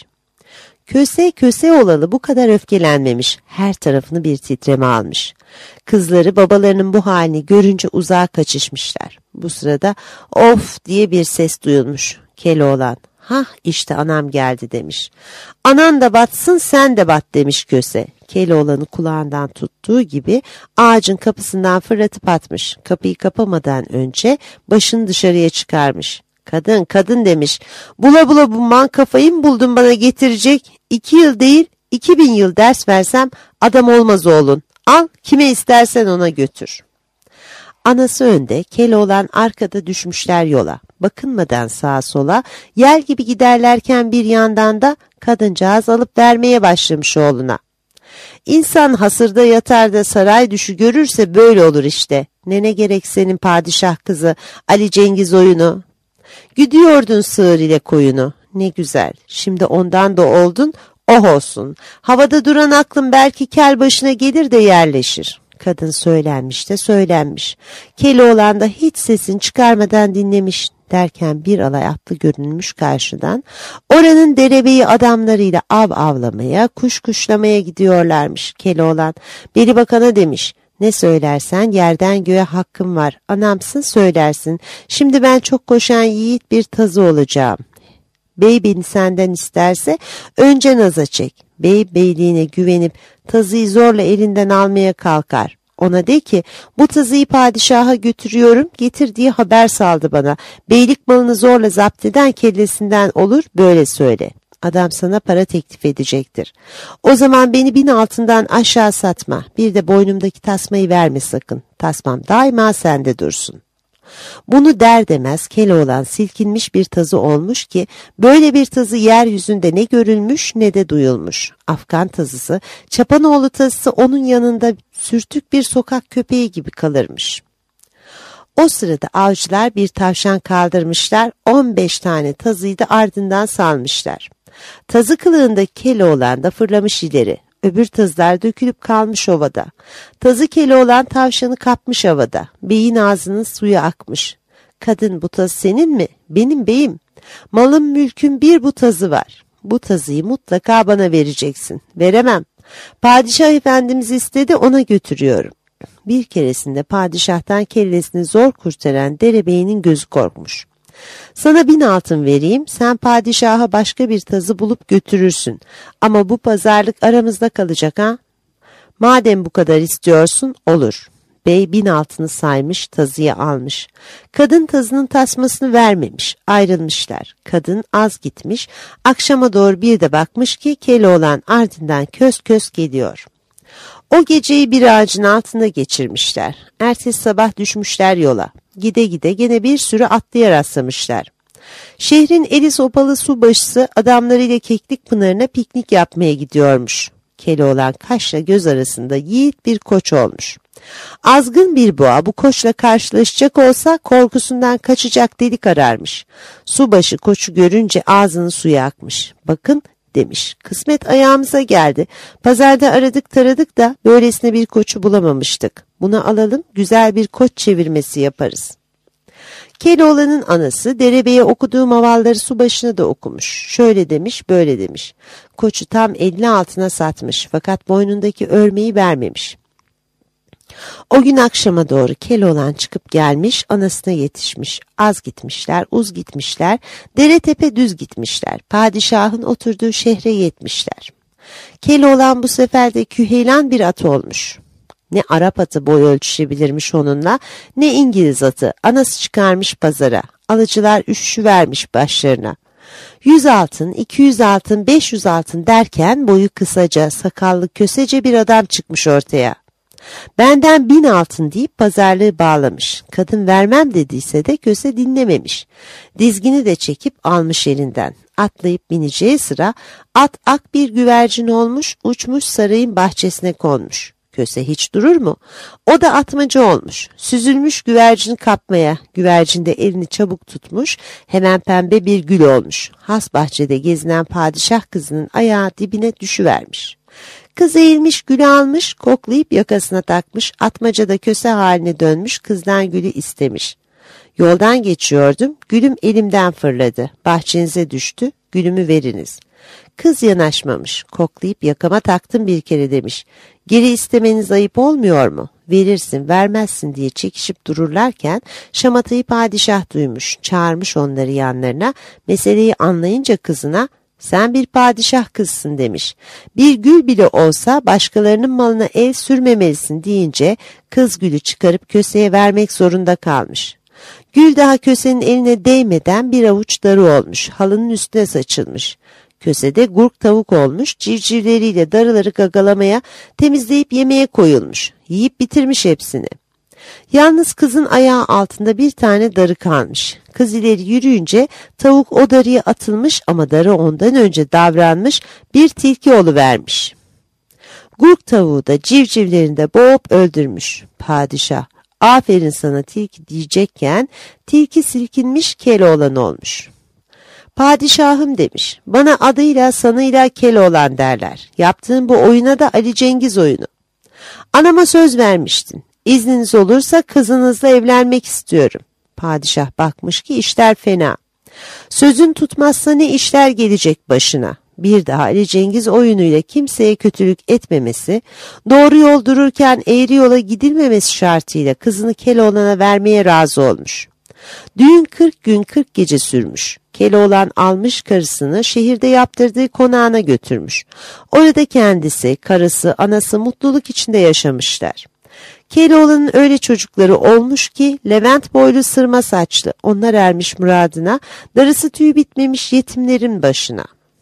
Köse olalı bu kadar öfkelenmemiş, her tarafını bir titreme almış. Kızları babalarının bu halini görünce uzağa kaçışmışlar. Bu sırada "Of" diye bir ses duyulmuş. Keloğlan "Hah işte anam geldi" demiş. "Anan da batsın sen de bat" demiş Köse. Keloğlan'ı kulağından tuttuğu gibi ağacın kapısından fırlatıp atmış. Kapıyı kapamadan önce başını dışarıya çıkarmış. Kadın demiş. Bula bula bu man kafayı mı buldun bana getirecek? 2 yıl değil 2000 yıl ders versem adam olmaz oğlun. Al kime istersen ona götür. Anası önde, Keloğlan arkada düşmüşler yola. Bakınmadan sağa sola, yel gibi giderlerken bir yandan da kadıncağız alıp vermeye başlamış oğluna. İnsan hasırda yatar da saray düşü görürse böyle olur işte. Ne gerek senin padişah kızı, Ali Cengiz oyunu. Güdüyordun sığır ile koyunu. Ne güzel, şimdi ondan da oldun, oh olsun. Havada duran aklın belki kel başına gelir de yerleşir. Kadın söylenmiş de söylenmiş. Keloğlan da hiç sesini çıkarmadan dinlemiş derken bir alay atlı görünmüş karşıdan. Oranın derebeyi adamlarıyla av avlamaya, kuş kuşlamaya gidiyorlarmış. Keloğlan beni bakana demiş. Ne söylersen yerden göğe hakkım var. Anamsın söylersin. Şimdi ben çok koşan yiğit bir tazı olacağım. Bey beni senden isterse önce naza çek. Bey beyliğine güvenip tazıyı zorla elinden almaya kalkar. Ona de ki bu tazıyı padişaha götürüyorum, getir diye haber saldı bana. Beylik malını zorla zapt eden kellesinden olur, böyle söyle. Adam sana para teklif edecektir. O zaman beni 1000 altından aşağı satma. Bir de boynumdaki tasmayı verme sakın. Tasmam daima sende dursun. Bunu der demez Keloğlan silkinmiş bir tazı olmuş ki böyle bir tazı yeryüzünde ne görülmüş ne de duyulmuş. Afgan tazısı, Çapanoğlu tazısı onun yanında sürtük bir sokak köpeği gibi kalırmış. O sırada avcılar bir tavşan kaldırmışlar, 15 tane tazıyı da ardından salmışlar. Tazı kılığında Keloğlan da fırlamış ileri. Öbür tazılar dökülüp kalmış ovada. Tazı Keloğlan tavşanı kapmış havada. Beyin ağzının suyu akmış. Kadın bu tazı senin mi? Benim beyim. Malım mülküm bir bu tazı var. Bu tazıyı mutlaka bana vereceksin. Veremem. Padişah efendimiz istedi ona götürüyorum. Bir keresinde padişahtan kellesini zor kurtaran derebeyinin gözü korkmuş. Sana 1000 altın vereyim, sen padişaha başka bir tazı bulup götürürsün. Ama bu pazarlık aramızda kalacak ha? Madem bu kadar istiyorsun, olur. Bey 1000 altını saymış, tazıyı almış. Kadın tazının tasmasını vermemiş, ayrılmışlar. Kadın az gitmiş, akşama doğru bir de bakmış ki Keloğlan ardından kös kös geliyor. O geceyi bir ağacın altında geçirmişler. Ertesi sabah düşmüşler yola. Gide gide gene bir sürü atlıya rastlamışlar. Şehrin eli sopalı subaşısı adamlarıyla Keklik Pınarı'na piknik yapmaya gidiyormuş. Keloğlan kaşla göz arasında yiğit bir koç olmuş. Azgın bir boğa bu koçla karşılaşacak olsa korkusundan kaçacak delik ararmış. Subaşı koçu görünce ağzının suyu akmış. Bakın demiş. Kısmet ayağımıza geldi. Pazarda aradık taradık da böylesine bir koçu bulamamıştık. Bunu alalım, güzel bir koç çevirmesi yaparız. Keloğlan'ın anası derebeye okuduğu mavalları subaşına da okumuş. Şöyle demiş, böyle demiş. Koçu tam 50 altına satmış fakat boynundaki örmeyi vermemiş. O gün akşama doğru Keloğlan çıkıp gelmiş, anasına yetişmiş. Az gitmişler, uz gitmişler, dere tepe düz gitmişler. Padişahın oturduğu şehre yetmişler. Keloğlan bu sefer de küheylan bir at olmuş. Ne Arap atı boy ölçüşebilirmiş onunla, ne İngiliz atı. Anası çıkarmış pazara. Alıcılar üşüşüvermiş başlarına. 100 altın, 200 altın, 500 altın derken boyu kısaca, sakallı, kösece bir adam çıkmış ortaya. Benden 1000 altın deyip pazarlığı bağlamış. Kadın vermem dediyse de köse dinlememiş. Dizgini de çekip almış elinden. Atlayıp bineceği sıra at ak bir güvercin olmuş, uçmuş sarayın bahçesine konmuş. Köse hiç durur mu? O da atmaca olmuş. Süzülmüş güvercini kapmaya. Güvercin de elini çabuk tutmuş. Hemen pembe bir gül olmuş. Has bahçede gezinen padişah kızının ayağı dibine düşüvermiş. Kız eğilmiş gülü almış, koklayıp yakasına takmış. Atmaca da köse haline dönmüş, kızdan gülü istemiş. Yoldan geçiyordum, gülüm elimden fırladı. Bahçenize düştü, gülümü veriniz. Kız yanaşmamış, koklayıp yakama taktım bir kere demiş. Geri istemeniz ayıp olmuyor mu? Verirsin, vermezsin diye çekişip dururlarken şamatayı padişah duymuş, çağırmış onları yanlarına. Meseleyi anlayınca kızına, sen bir padişah kızsın demiş. Bir gül bile olsa başkalarının malına el sürmemelisin deyince kız gülü çıkarıp köseye vermek zorunda kalmış. Gül daha kösenin eline değmeden bir avuç darı olmuş, halının üstüne saçılmış. Kösede gurk tavuk olmuş, civcivleriyle darıları gagalamaya, temizleyip yemeye koyulmuş. Yiyip bitirmiş hepsini. Yalnız kızın ayağı altında bir tane darı kalmış. Kız ileri yürüyünce tavuk o darıya atılmış ama darı ondan önce davranmış, bir tilki oluvermiş. Gurk tavuğu da civcivlerini de boğup öldürmüş. Padişah, aferin sana tilki diyecekken tilki silkinmiş, Keloğlan olmuş. Padişahım demiş, bana adıyla sanıyla Keloğlan derler. Yaptığın bu oyuna da Ali Cengiz oyunu. Anama söz vermiştin. İzniniz olursa kızınızla evlenmek istiyorum. Padişah bakmış ki işler fena. Sözün tutmazsa ne işler gelecek başına. Bir daha Ali Cengiz oyunuyla kimseye kötülük etmemesi, doğru yol dururken eğri yola gidilmemesi şartıyla kızını Keloğlan'a vermeye razı olmuş. Düğün 40 gün 40 gece sürmüş. Keloğlan almış karısını şehirde yaptırdığı konağına götürmüş. Orada kendisi, karısı, anası mutluluk içinde yaşamışlar. Keloğlan'ın öyle çocukları olmuş ki Levent boylu sırma saçlı, onlar ermiş muradına, darısı tüyü bitmemiş yetimlerin başına.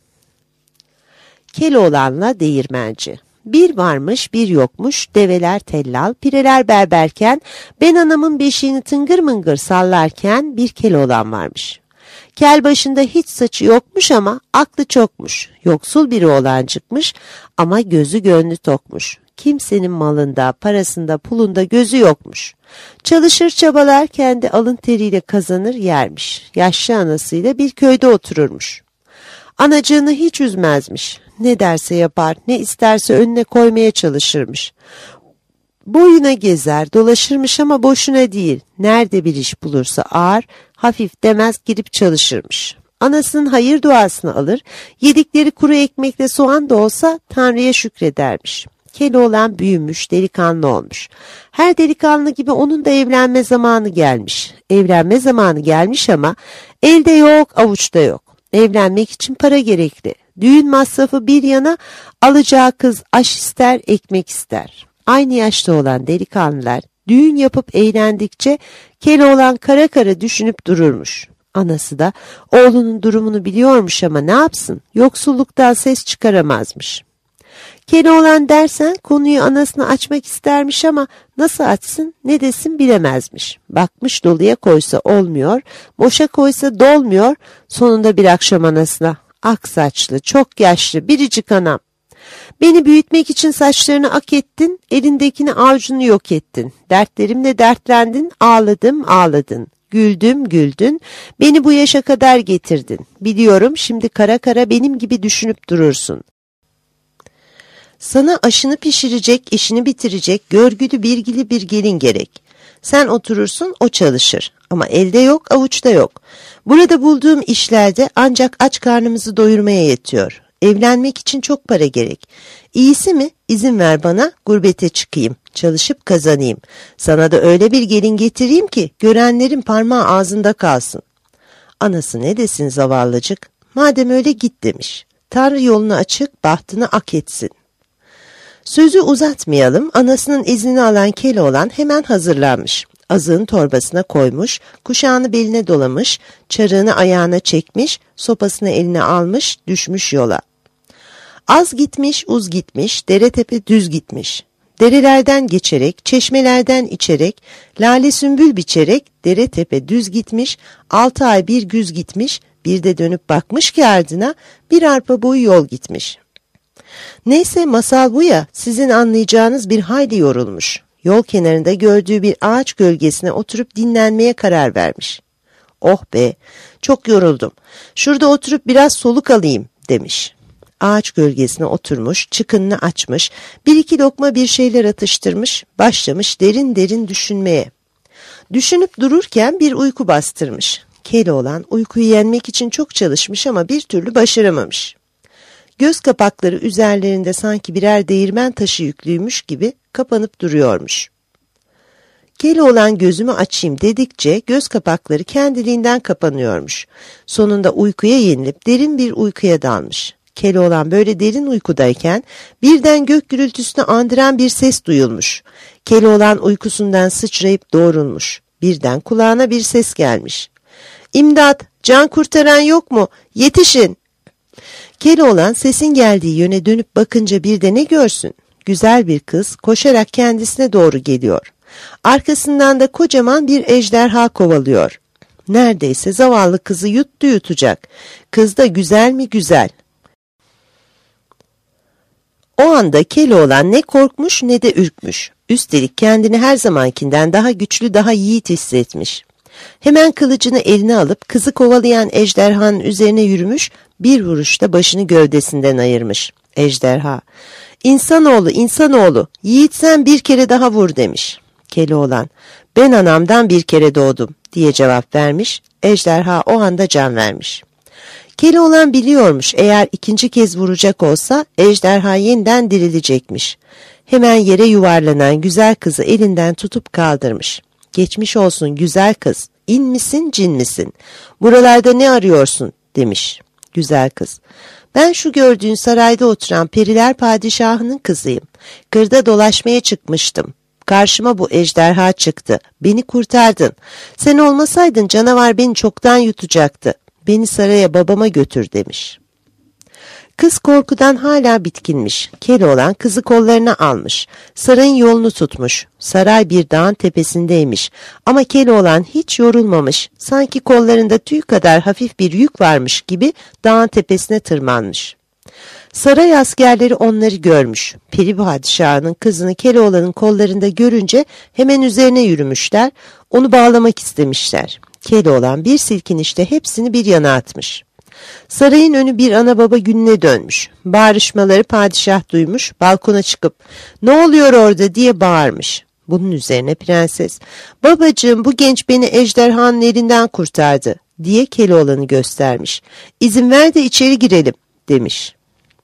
Keloğlan'la değirmenci. Bir varmış bir yokmuş, develer tellal, pireler berberken, ben anamın beşiğini tıngır mıngır sallarken bir Keloğlan varmış. Kel başında hiç saçı yokmuş ama aklı çokmuş. Yoksul biri olan çıkmış ama gözü gönlü tokmuş. Kimsenin malında, parasında, pulunda gözü yokmuş. Çalışır çabalar, kendi alın teriyle kazanır yermiş. Yaşlı anasıyla bir köyde otururmuş. Anacığını hiç üzmezmiş. Ne derse yapar, ne isterse önüne koymaya çalışırmış. Boyuna gezer, dolaşırmış ama boşuna değil. Nerede bir iş bulursa ağır, hafif demez girip çalışırmış. Anasının hayır duasını alır, yedikleri kuru ekmekle soğan da olsa Tanrı'ya şükredermiş. Keloğlan büyümüş, delikanlı olmuş. Her delikanlı gibi onun da evlenme zamanı gelmiş. Evlenme zamanı gelmiş ama elde yok, avuçta yok. Evlenmek için para gerekli. Düğün masrafı bir yana, alacağı kız aş ister, ekmek ister. Aynı yaşta olan delikanlılar düğün yapıp eğlendikçe Keloğlan kara kara düşünüp dururmuş. Anası da oğlunun durumunu biliyormuş ama ne yapsın, yoksulluktan ses çıkaramazmış. Keloğlan dersen konuyu anasına açmak istermiş ama nasıl açsın, ne desin bilemezmiş. Bakmış doluya koysa olmuyor, boşa koysa dolmuyor. Sonunda bir akşam anasına, ak saçlı, çok yaşlı, biricik anam, beni büyütmek için saçlarını ak ettin, elindekini avucunu yok ettin. Dertlerimle dertlendin, ağladım ağladın. Güldüm güldün, beni bu yaşa kadar getirdin. Biliyorum şimdi kara kara benim gibi düşünüp durursun. Sana aşını pişirecek, işini bitirecek, görgülü bilgili bir gelin gerek. Sen oturursun, o çalışır. Ama elde yok, avuçta yok. Burada bulduğum işlerde ancak aç karnımızı doyurmaya yetiyor. Evlenmek için çok para gerek. İyisi mi? İzin ver bana, gurbete çıkayım. Çalışıp kazanayım. Sana da öyle bir gelin getireyim ki görenlerin parmağı ağzında kalsın. Anası ne desin zavallıcık? Madem öyle git demiş. Tanrı yolunu açık, bahtını ak etsin. Sözü uzatmayalım, anasının iznini alan Keloğlan hemen hazırlanmış. Azığın torbasına koymuş, kuşağını beline dolamış, çarığını ayağına çekmiş, sopasını eline almış, düşmüş yola. Az gitmiş, uz gitmiş, dere tepe düz gitmiş. Derelerden geçerek, çeşmelerden içerek, lale sümbül biçerek, dere tepe düz gitmiş, 6 ay bir güz gitmiş, bir de dönüp bakmış ki ardına bir arpa boyu yol gitmiş. Neyse masal bu ya, sizin anlayacağınız bir hayli yorulmuş. Yol kenarında gördüğü bir ağaç gölgesine oturup dinlenmeye karar vermiş. Oh be, çok yoruldum. Şurada oturup biraz soluk alayım demiş. Ağaç gölgesine oturmuş, çıkınını açmış, bir iki lokma bir şeyler atıştırmış, başlamış derin derin düşünmeye. Düşünüp dururken bir uyku bastırmış. Keloğlan uykuyu yenmek için çok çalışmış ama bir türlü başaramamış. Göz kapakları üzerlerinde sanki birer değirmen taşı yüklüymüş gibi kapanıp duruyormuş. Keloğlan gözümü açayım dedikçe göz kapakları kendiliğinden kapanıyormuş. Sonunda uykuya yenilip derin bir uykuya dalmış. Keloğlan böyle derin uykudayken birden gök gürültüsünü andıran bir ses duyulmuş. Keloğlan uykusundan sıçrayıp doğrulmuş. Birden kulağına bir ses gelmiş. İmdat, can kurtaran yok mu? Yetişin! Keloğlan sesin geldiği yöne dönüp bakınca bir de ne görsün? Güzel bir kız koşarak kendisine doğru geliyor. Arkasından da kocaman bir ejderha kovalıyor. Neredeyse zavallı kızı yutacak. Kız da güzel mi güzel. O anda Keloğlan ne korkmuş ne de ürkmüş. Üstelik kendini her zamankinden daha güçlü, daha yiğit hissetmiş. Hemen kılıcını eline alıp kızı kovalayan ejderhanın üzerine yürümüş, bir vuruşta başını gövdesinden ayırmış. Ejderha, "İnsanoğlu, insanoğlu, yiğit sen bir kere daha vur," demiş. Keloğlan, "Ben anamdan bir kere doğdum," diye cevap vermiş. Ejderha o anda can vermiş. Keloğlan biliyormuş, eğer ikinci kez vuracak olsa ejderha yeniden dirilecekmiş. Hemen yere yuvarlanan güzel kızı elinden tutup kaldırmış. "Geçmiş olsun güzel kız, in misin cin misin? Buralarda ne arıyorsun?" demiş. Güzel kız, "Ben şu gördüğün sarayda oturan periler padişahının kızıyım. Kırda dolaşmaya çıkmıştım. Karşıma bu ejderha çıktı. Beni kurtardın. Sen olmasaydın canavar beni çoktan yutacaktı. Beni saraya babama götür," demiş. Kız korkudan hala bitkinmiş. Keloğlan kızı kollarına almış. Sarayın yolunu tutmuş. Saray bir dağın tepesindeymiş. Ama Keloğlan hiç yorulmamış. Sanki kollarında tüy kadar hafif bir yük varmış gibi dağın tepesine tırmanmış. Saray askerleri onları görmüş. Peri padişahının kızını Keloğlan'ın kollarında görünce hemen üzerine yürümüşler. Onu bağlamak istemişler. Keloğlan bir silkinişte hepsini bir yana atmış. Sarayın önü bir ana baba gününe dönmüş. Bağırışmaları padişah duymuş, balkona çıkıp "Ne oluyor orada?" diye bağırmış. Bunun üzerine prenses, "Babacığım, bu genç beni ejderhanın elinden kurtardı," diye Keloğlan'ı göstermiş. "İzin ver de içeri girelim," demiş.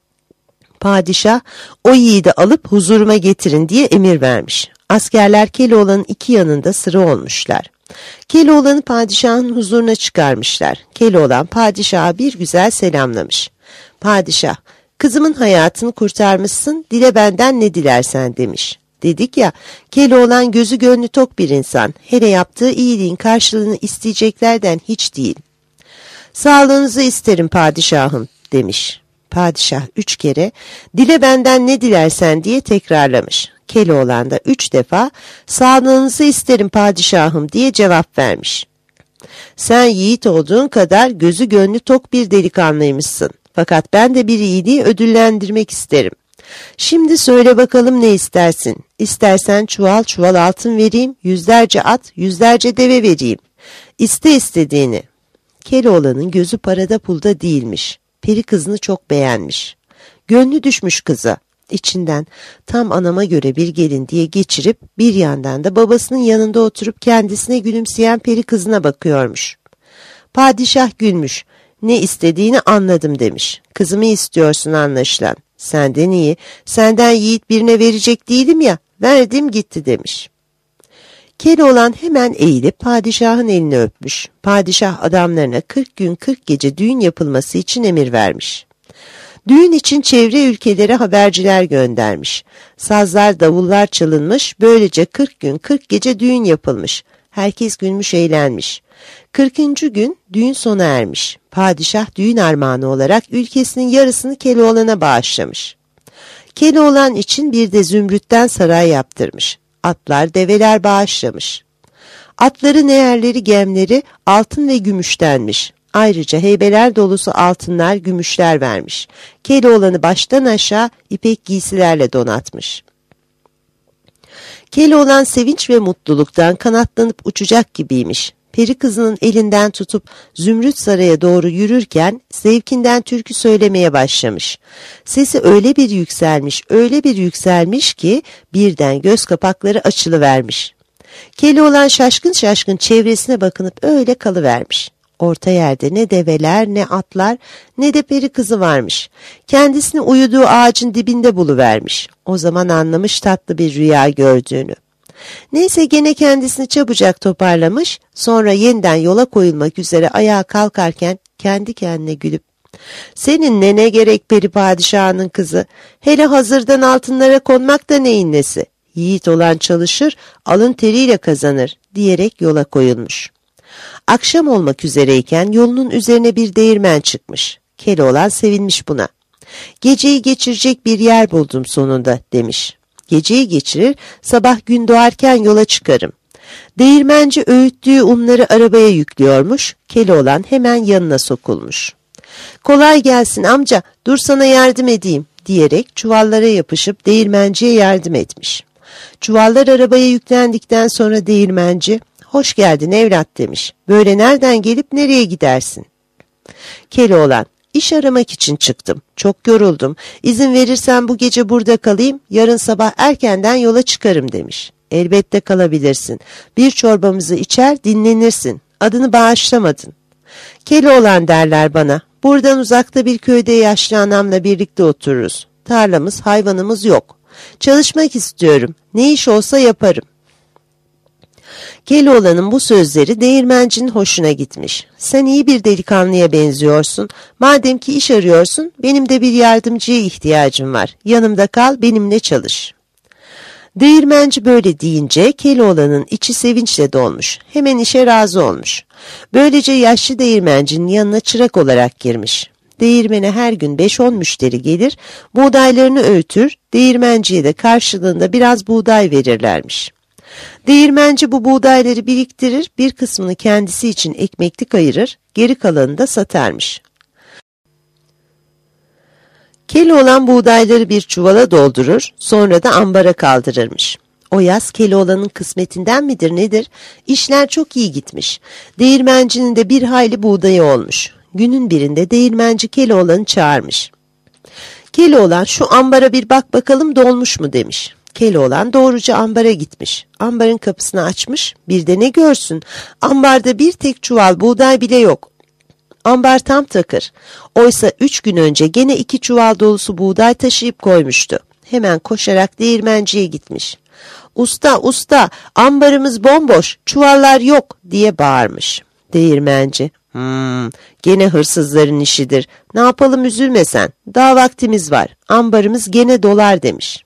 Padişah, "O yiğidi alıp huzuruma getirin," diye emir vermiş. Askerler Keloğlan'ın iki yanında sıra olmuşlar. Keloğlan'ı padişahın huzuruna çıkarmışlar. Keloğlan padişaha bir güzel selamlamış. Padişah, "Kızımın hayatını kurtarmışsın, dile benden ne dilersen," demiş. Dedik ya, Keloğlan gözü gönlü tok bir insan. Hele yaptığı iyiliğin karşılığını isteyeceklerden hiç değil. "Sağlığınızı isterim padişahım," demiş. Padişah 3 kere "Dile benden ne dilersen," diye tekrarlamış. Keloğlan da 3 defa "Sağlığınızı isterim padişahım," diye cevap vermiş. "Sen yiğit olduğun kadar gözü gönlü tok bir delikanlıymışsın. Fakat ben de bir iyiliği ödüllendirmek isterim. Şimdi söyle bakalım ne istersin? İstersen çuval çuval altın vereyim, yüzlerce at, yüzlerce deve vereyim. İste istediğini." Keloğlan'ın gözü parada pulda değilmiş. Peri kızını çok beğenmiş. Gönlü düşmüş kıza. İçinden "Tam anama göre bir gelin," diye geçirip bir yandan da babasının yanında oturup kendisine gülümseyen peri kızına bakıyormuş. Padişah gülmüş. "Ne istediğini anladım," demiş. "Kızımı istiyorsun anlaşılan. Senden iyi, senden yiğit birine verecek değilim ya, verdim gitti," demiş. Keloğlan hemen eğilip padişahın elini öpmüş. Padişah adamlarına 40 gün 40 gece düğün yapılması için emir vermiş. Düğün için çevre ülkelere haberciler göndermiş. Sazlar, davullar çalınmış, böylece 40 gün 40 gece düğün yapılmış. Herkes gülmüş, eğlenmiş. 40. gün düğün sona ermiş. Padişah düğün armağanı olarak ülkesinin yarısını Keloğlan'a bağışlamış. Keloğlan için bir de zümrütten saray yaptırmış. Atlar, develer bağışlamış. Atların eğerleri, gemleri altın ve gümüştenmiş. Ayrıca heybeler dolusu altınlar, gümüşler vermiş. Keloğlan'ı baştan aşağı ipek giysilerle donatmış. Keloğlan sevinç ve mutluluktan kanatlanıp uçacak gibiymiş. Peri kızının elinden tutup Zümrüt Saray'a doğru yürürken zevkinden türkü söylemeye başlamış. Sesi öyle bir yükselmiş ki birden göz kapakları açılıvermiş. Keloğlan şaşkın şaşkın çevresine bakınıp öyle kalıvermiş. Orta yerde ne develer, ne atlar, ne de peri kızı varmış. Kendisini uyuduğu ağacın dibinde buluvermiş. O zaman anlamış tatlı bir rüya gördüğünü. Neyse gene kendisini çabucak toparlamış, sonra yeniden yola koyulmak üzere ayağa kalkarken kendi kendine gülüp "Senin ne gerek peri padişahının kızı, hele hazırdan altınlara konmak da neyin nesi? Yiğit olan çalışır, alın teriyle kazanır diyerek yola koyulmuş. Akşam olmak üzereyken yolunun üzerine bir değirmen çıkmış. Keloğlan sevinmiş buna. Geceyi geçirecek bir yer buldum sonunda demiş. Geceyi geçirir, sabah gün doğarken yola çıkarım. Değirmenci öğüttüğü unları arabaya yüklüyormuş, Keloğlan hemen yanına sokulmuş. Kolay gelsin amca, dur sana yardım edeyim diyerek çuvallara yapışıp değirmenciye yardım etmiş. Çuvallar arabaya yüklendikten sonra değirmenci, hoş geldin evlat demiş. Böyle nereden gelip nereye gidersin? Keloğlan, iş aramak için çıktım. Çok yoruldum. İzin verirsen bu gece burada kalayım, yarın sabah erkenden yola çıkarım demiş. Elbette kalabilirsin. Bir çorbamızı içer dinlenirsin. Adını bağışlamadın. Keloğlan derler bana. Buradan uzakta bir köyde yaşlı anamla birlikte otururuz. Tarlamız, hayvanımız yok. Çalışmak istiyorum. Ne iş olsa yaparım. Keloğlan'ın bu sözleri değirmencinin hoşuna gitmiş. Sen iyi bir delikanlıya benziyorsun. Madem ki iş arıyorsun, benim de bir yardımcıya ihtiyacım var. Yanımda kal, benimle çalış. Değirmenci böyle deyince Keloğlan'ın içi sevinçle dolmuş. Hemen işe razı olmuş. Böylece yaşlı değirmencinin yanına çırak olarak girmiş. Değirmene her gün 5-10 müşteri gelir, buğdaylarını öğütür, değirmenciye de karşılığında biraz buğday verirlermiş. Değirmenci bu buğdayları biriktirir, bir kısmını kendisi için ekmeklik ayırır, geri kalanını da satarmış. Keloğlan buğdayları bir çuvala doldurur, sonra da ambara kaldırırmış. O yaz Keloğlan'ın kısmetinden midir nedir? İşler çok iyi gitmiş. Değirmencinin de bir hayli buğdayı olmuş. Günün birinde değirmenci Keloğlan'ı çağırmış. Keloğlan, şu ambara bir bak bakalım dolmuş mu demiş. Keloğlan doğruca ambara gitmiş. Ambarın kapısını açmış, bir de ne görsün? Ambarda bir tek çuval buğday bile yok. Ambar tam takır. Oysa 3 gün önce gene 2 çuval dolusu buğday taşıyıp koymuştu. Hemen koşarak değirmenciye gitmiş. Usta, usta, ambarımız bomboş, çuvallar yok diye bağırmış. Değirmenci, gene hırsızların işidir. Ne yapalım üzülme sen, daha vaktimiz var, ambarımız gene dolar demiş.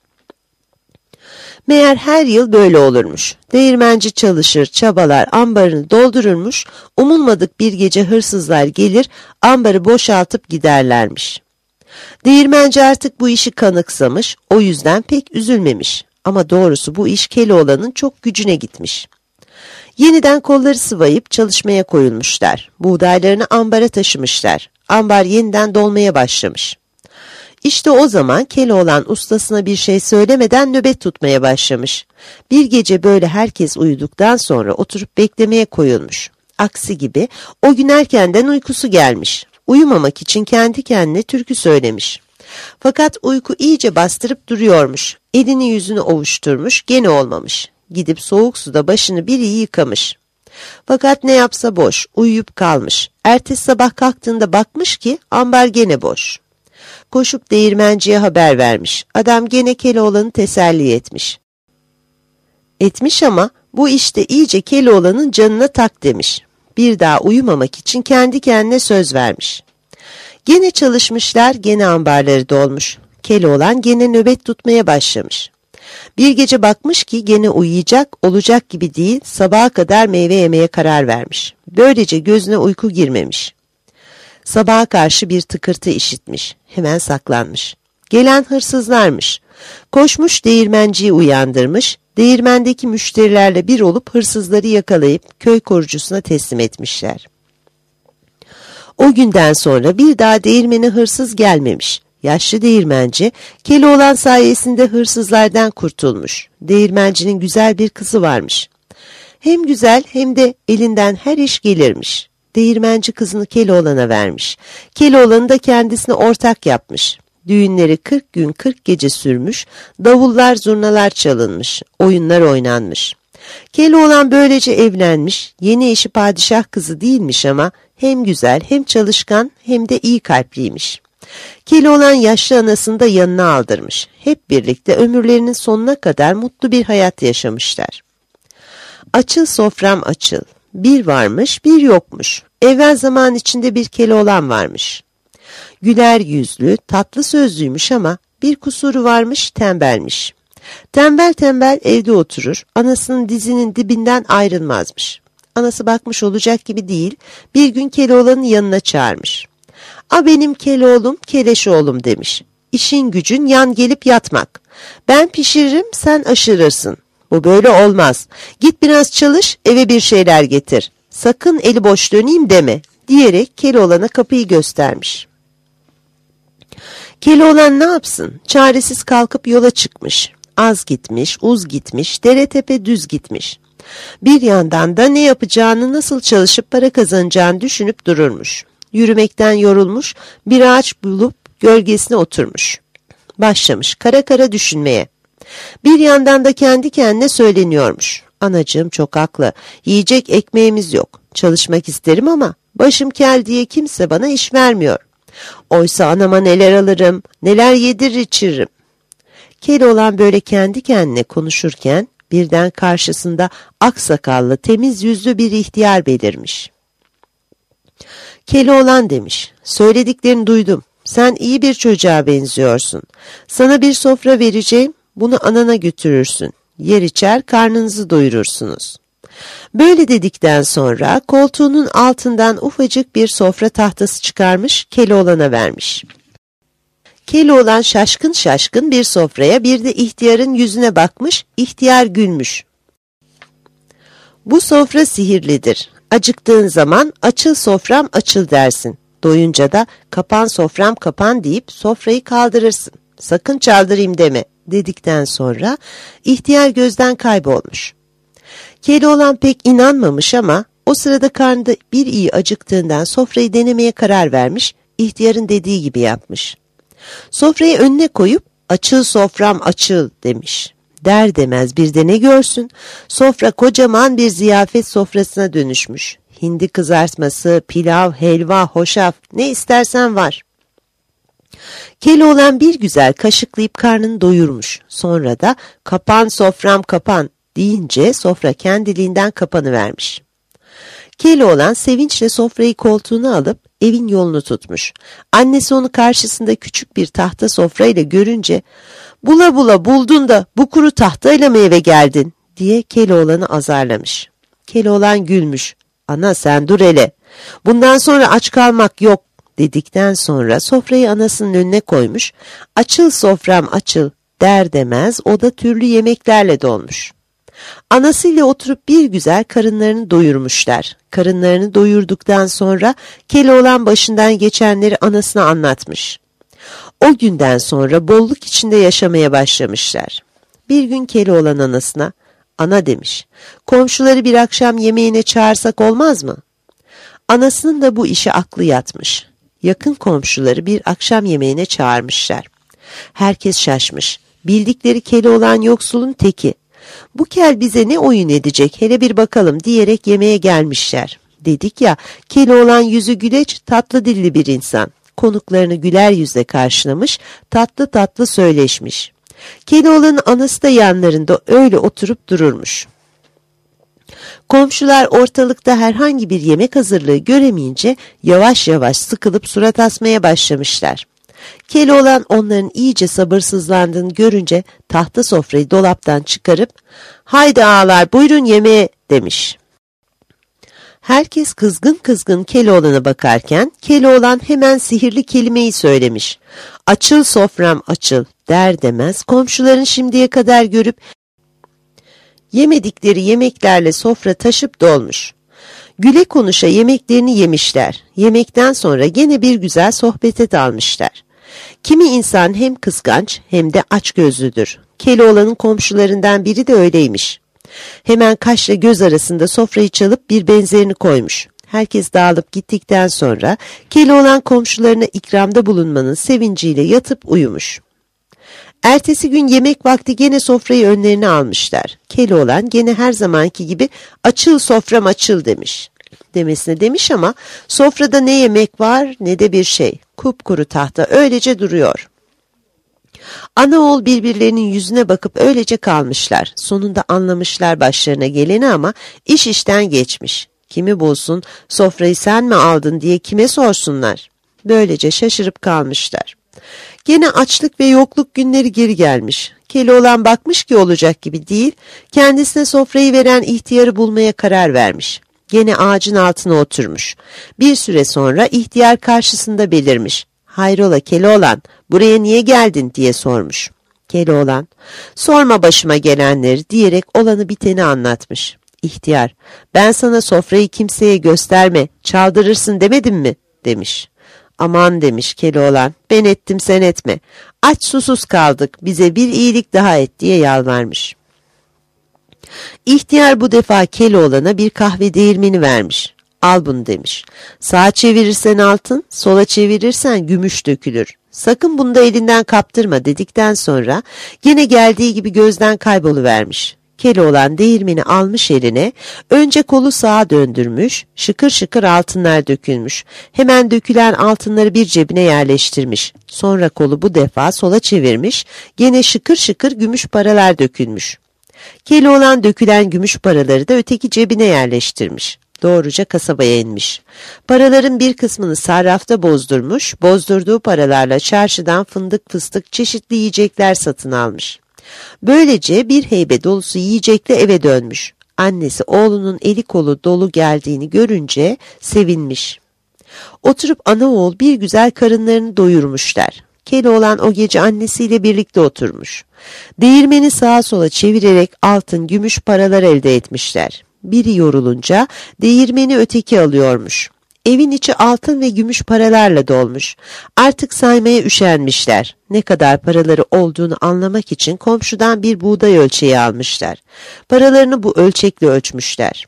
Meğer her yıl böyle olurmuş. Değirmenci çalışır, çabalar, ambarını doldururmuş, umulmadık bir gece hırsızlar gelir, ambarı boşaltıp giderlermiş. Değirmenci artık bu işi kanıksamış, o yüzden pek üzülmemiş. Ama doğrusu bu iş Keloğlan'ın çok gücüne gitmiş. Yeniden kolları sıvayıp çalışmaya koyulmuşlar. Buğdaylarını ambara taşımışlar. Ambar yeniden dolmaya başlamış. İşte o zaman Keloğlan ustasına bir şey söylemeden nöbet tutmaya başlamış. Bir gece böyle herkes uyuduktan sonra oturup beklemeye koyulmuş. Aksi gibi o gün erkenden uykusu gelmiş. Uyumamak için kendi kendine türkü söylemiş. Fakat uyku iyice bastırıp duruyormuş. Elini yüzünü ovuşturmuş, gene olmamış. Gidip soğuk suda başını bir iyi yıkamış. Fakat ne yapsa boş, uyuyup kalmış. Ertesi sabah kalktığında bakmış ki ambar gene boş. Koşup değirmenciye haber vermiş. Adam gene Keloğlan'ı teselli etmiş. Etmiş ama bu işte iyice Keloğlan'ın canına tak demiş. Bir daha uyumamak için kendi kendine söz vermiş. Gene çalışmışlar, gene ambarları dolmuş. Keloğlan gene nöbet tutmaya başlamış. Bir gece bakmış ki gene uyuyacak, olacak gibi değil, sabaha kadar meyve yemeye karar vermiş. Böylece gözüne uyku girmemiş. Sabaha karşı bir tıkırtı işitmiş. Hemen saklanmış. Gelen hırsızlarmış. Koşmuş değirmenciyi uyandırmış. Değirmendeki müşterilerle bir olup hırsızları yakalayıp köy korucusuna teslim etmişler. O günden sonra bir daha değirmene hırsız gelmemiş. Yaşlı değirmenci Keloğlan sayesinde hırsızlardan kurtulmuş. Değirmencinin güzel bir kızı varmış. Hem güzel hem de elinden her iş gelirmiş. Değirmenci kızını Keloğlan'a vermiş. Keloğlan'ı da kendisine ortak yapmış. Düğünleri 40 gün 40 gece sürmüş, davullar zurnalar çalınmış, oyunlar oynanmış. Keloğlan böylece evlenmiş, yeni eşi padişah kızı değilmiş ama hem güzel hem çalışkan hem de iyi kalpliymiş. Keloğlan yaşlı anasını da yanına aldırmış. Hep birlikte ömürlerinin sonuna kadar mutlu bir hayat yaşamışlar. Açıl sofram açıl. Bir varmış, bir yokmuş. Evvel zaman içinde bir Keloğlan varmış. Güler yüzlü, tatlı sözlüymüş ama bir kusuru varmış, tembelmiş. Tembel tembel evde oturur, anasının dizinin dibinden ayrılmazmış. Anası bakmış olacak gibi değil, bir gün Keloğlan'ın yanına çağırmış. "A benim Keloğlum, Keleş oğlum," demiş. "İşin gücün yan gelip yatmak. Ben pişiririm, sen aşırırsın. Bu böyle olmaz. Git biraz çalış, eve bir şeyler getir. Sakın eli boş döneyim deme," diyerek Keloğlan'a kapıyı göstermiş. Keloğlan ne yapsın? Çaresiz kalkıp yola çıkmış. Az gitmiş, uz gitmiş, dere tepe düz gitmiş. Bir yandan da ne yapacağını, nasıl çalışıp para kazanacağını düşünüp dururmuş. Yürümekten yorulmuş, bir ağaç bulup gölgesine oturmuş. Başlamış kara kara düşünmeye. Bir yandan da kendi kendine söyleniyormuş. "Anacığım çok haklı, yiyecek ekmeğimiz yok. Çalışmak isterim ama başım kel diye kimse bana iş vermiyor. Oysa anama neler alırım, neler yedirir içiririm." Keloğlan böyle kendi kendine konuşurken birden karşısında aksakallı, temiz yüzlü bir ihtiyar belirmiş. "Keloğlan," demiş, "söylediklerini duydum. Sen iyi bir çocuğa benziyorsun. Sana bir sofra vereceğim, bunu anana götürürsün. Yer içer, karnınızı doyurursunuz." Böyle dedikten sonra koltuğunun altından ufacık bir sofra tahtası çıkarmış, Keloğlan'a vermiş. Keloğlan şaşkın şaşkın bir sofraya, bir de ihtiyarın yüzüne bakmış, ihtiyar gülmüş. "Bu sofra sihirlidir. Acıktığın zaman açıl sofram açıl dersin. Doyunca da kapan sofram kapan deyip sofrayı kaldırırsın. Sakın çaldırayım deme," dedikten sonra ihtiyar gözden kaybolmuş. Keloğlan pek inanmamış ama o sırada karnında bir iyi acıktığından sofrayı denemeye karar vermiş, ihtiyarın dediği gibi yapmış. Sofrayı önüne koyup "Açıl sofram açıl," demiş. Der demez bir de ne görsün, sofra kocaman bir ziyafet sofrasına dönüşmüş. Hindi kızartması, pilav, helva, hoşaf, ne istersen var. Keloğlan bir güzel kaşıklayıp karnını doyurmuş. Sonra da "Kapan sofram kapan," deyince sofra kendiliğinden kapanıvermiş. Keloğlan sevinçle sofrayı koltuğuna alıp evin yolunu tutmuş. Annesi onu karşısında küçük bir tahta sofrayla görünce "Bula bula buldun da bu kuru tahtayla mı eve geldin?" diye Keloğlan'ı azarlamış. Keloğlan gülmüş. "Ana sen dur hele. Bundan sonra aç kalmak yok," dedikten sonra sofrayı anasının önüne koymuş. "Açıl sofram açıl," der demez o da türlü yemeklerle dolmuş. Anasıyla oturup bir güzel karınlarını doyurmuşlar. Karınlarını doyurduktan sonra Keloğlan başından geçenleri anasına anlatmış. O günden sonra bolluk içinde yaşamaya başlamışlar. Bir gün Keloğlan anasına, "Ana," demiş, "komşuları bir akşam yemeğine çağırsak olmaz mı?" Anasının da bu işe aklı yatmış. Yakın komşuları bir akşam yemeğine çağırmışlar. Herkes şaşmış. Bildikleri Keloğlan yoksulun teki. "Bu kel bize ne oyun edecek, hele bir bakalım," diyerek yemeğe gelmişler. Dedik ya, Keloğlan yüzü güleç, tatlı dilli bir insan. Konuklarını güler yüzle karşılamış, tatlı tatlı söyleşmiş. Keloğlan'ın anası da yanlarında öyle oturup dururmuş. Komşular ortalıkta herhangi bir yemek hazırlığı göremeyince yavaş yavaş sıkılıp surat asmaya başlamışlar. Keloğlan onların iyice sabırsızlandığını görünce tahta sofrayı dolaptan çıkarıp "Haydi ağalar buyurun yemeğe," demiş. Herkes kızgın kızgın Keloğlan'a bakarken Keloğlan hemen sihirli kelimeyi söylemiş. "Açıl sofram açıl," der demez komşuların şimdiye kadar görüp yemedikleri yemeklerle sofra taşıp dolmuş. Güle konuşa yemeklerini yemişler. Yemekten sonra gene bir güzel sohbete dalmışlar. Kimi insan hem kıskanç hem de açgözlüdür. Keloğlan'ın komşularından biri de öyleymiş. Hemen kaşla göz arasında sofrayı çalıp bir benzerini koymuş. Herkes dağılıp gittikten sonra Keloğlan komşularına ikramda bulunmanın sevinciyle yatıp uyumuş. Ertesi gün yemek vakti gene sofrayı önlerine almışlar. Keloğlan gene her zamanki gibi "Açıl sofram açıl," demiş. Demesine demiş ama sofrada ne yemek var ne de bir şey. Kupkuru tahta öylece duruyor. Ana oğul birbirlerinin yüzüne bakıp öylece kalmışlar. Sonunda anlamışlar başlarına geleni ama iş işten geçmiş. Kimi bulsun, sofrayı sen mi aldın diye kime sorsunlar? Böylece şaşırıp kalmışlar. Gene açlık ve yokluk günleri geri gelmiş. Keloğlan bakmış ki olacak gibi değil, kendisine sofrayı veren ihtiyarı bulmaya karar vermiş. Gene ağacın altına oturmuş. Bir süre sonra ihtiyar karşısında belirmiş. "Hayrola Keloğlan, buraya niye geldin?" diye sormuş. Keloğlan, "Sorma başıma gelenleri" diyerek olanı biteni anlatmış. İhtiyar, "Ben sana sofrayı kimseye gösterme, çaldırırsın demedim mi?" demiş. "Aman" demiş Keloğlan, "ben ettim sen etme. Aç susuz kaldık, bize bir iyilik daha et" diye yalvarmış. İhtiyar bu defa Keloğlan'a bir kahve değirmeni vermiş. "Al bunu" demiş. "Sağa çevirirsen altın, sola çevirirsen gümüş dökülür. Sakın bunu da elinden kaptırma" dedikten sonra gene geldiği gibi gözden kayboluvermiş. Keloğlan değirmeni almış eline, önce kolu sağa döndürmüş, şıkır şıkır altınlar dökülmüş. Hemen dökülen altınları bir cebine yerleştirmiş. Sonra kolu bu defa sola çevirmiş, gene şıkır şıkır gümüş paralar dökülmüş. Keloğlan dökülen gümüş paraları da öteki cebine yerleştirmiş. Doğruca kasabaya inmiş. Paraların bir kısmını sarrafta bozdurmuş, bozdurduğu paralarla çarşıdan fındık fıstık çeşitli yiyecekler satın almış. Böylece bir heybe dolusu yiyecekle eve dönmüş. Annesi oğlunun eli kolu dolu geldiğini görünce sevinmiş. Oturup ana oğul bir güzel karınlarını doyurmuşlar. Keloğlan o gece annesiyle birlikte oturmuş. Değirmeni sağa sola çevirerek altın, gümüş paralar elde etmişler. Biri yorulunca değirmeni öteki alıyormuş. Evin içi altın ve gümüş paralarla dolmuş. Artık saymaya üşenmişler. Ne kadar paraları olduğunu anlamak için komşudan bir buğday ölçeği almışlar. Paralarını bu ölçekle ölçmüşler.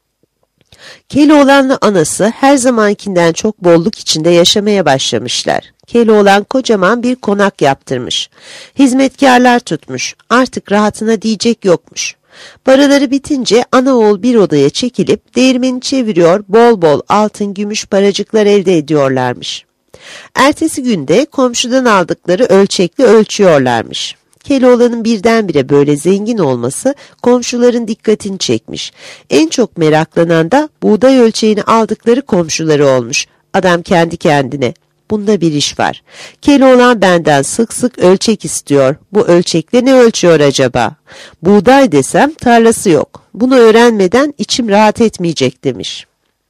Keloğlan'la anası her zamankinden çok bolluk içinde yaşamaya başlamışlar. Keloğlan kocaman bir konak yaptırmış. Hizmetkarlar tutmuş. Artık rahatına diyecek yokmuş. Paraları bitince ana oğul bir odaya çekilip değirmeni çeviriyor, bol bol altın gümüş paracıklar elde ediyorlarmış. Ertesi günde komşudan aldıkları ölçekle ölçüyorlarmış. Keloğlan'ın birdenbire böyle zengin olması komşuların dikkatini çekmiş. En çok meraklanan da buğday ölçeğini aldıkları komşuları olmuş. Adam kendi kendine, "Bunda bir iş var. Keloğlan benden sık sık ölçek istiyor. Bu ölçekle ne ölçüyor acaba? Buğday desem tarlası yok. Bunu öğrenmeden içim rahat etmeyecek" demiş.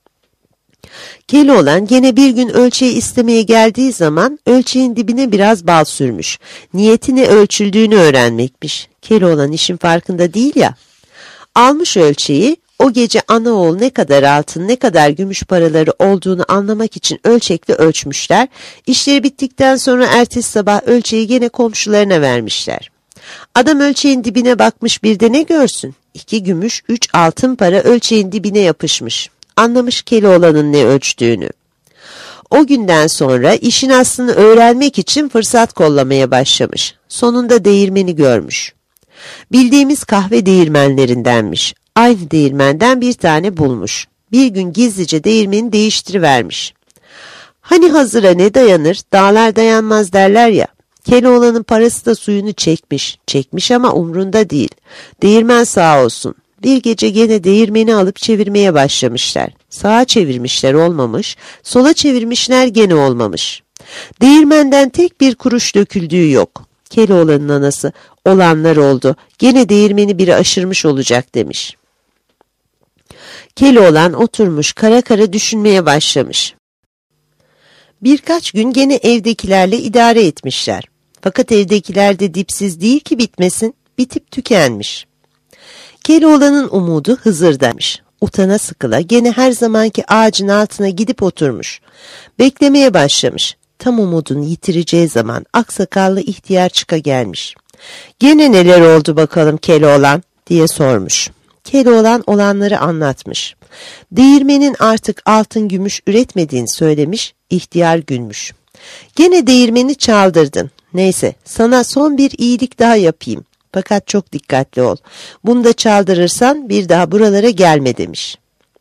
Keloğlan gene bir gün ölçeği istemeye geldiği zaman ölçeğin dibine biraz bal sürmüş. Niyeti ne ölçüldüğünü öğrenmekmiş. Keloğlan işin farkında değil ya. Almış ölçeği, o gece ana oğul ne kadar altın ne kadar gümüş paraları olduğunu anlamak için ölçekle ölçmüşler. İşleri bittikten sonra ertesi sabah ölçeği gene komşularına vermişler. Adam ölçeğin dibine bakmış, bir de ne görsün? 2 gümüş 3 altın para ölçeğin dibine yapışmış. Anlamış Keloğlan'ın ne ölçtüğünü. O günden sonra işin aslını öğrenmek için fırsat kollamaya başlamış. Sonunda değirmeni görmüş. Bildiğimiz kahve değirmenlerindenmiş. Aynı değirmenden bir tane bulmuş. Bir gün gizlice değirmeni değiştirivermiş. Hani hazıra ne dayanır, dağlar dayanmaz derler ya. Keloğlan'ın parası da suyunu çekmiş. Çekmiş ama umrunda değil. Değirmen sağ olsun. Bir gece gene değirmeni alıp çevirmeye başlamışlar. Sağa çevirmişler, olmamış. Sola çevirmişler, gene olmamış. Değirmenden tek bir kuruş döküldüğü yok. Keloğlan'ın anası, "Olanlar oldu. Gene değirmeni biri aşırmış olacak" demiş. Keloğlan oturmuş kara kara düşünmeye başlamış. Birkaç gün gene evdekilerle idare etmişler. Fakat evdekiler de dipsiz değil ki bitmesin, bitip tükenmiş. Keloğlan'ın umudu Hızır'daymış. Utana sıkıla gene her zamanki ağacın altına gidip oturmuş. Beklemeye başlamış. Tam umudunu yitireceği zaman aksakallı ihtiyar çıka gelmiş. "Gene neler oldu bakalım Keloğlan?" diye sormuş. Keloğlan olanları anlatmış. Değirmenin artık altın gümüş üretmediğini söylemiş, ihtiyar gülmüş. "Gene değirmeni çaldırdın. Neyse, sana son bir iyilik daha yapayım. Fakat çok dikkatli ol. Bunu da çaldırırsan bir daha buralara gelme" demiş.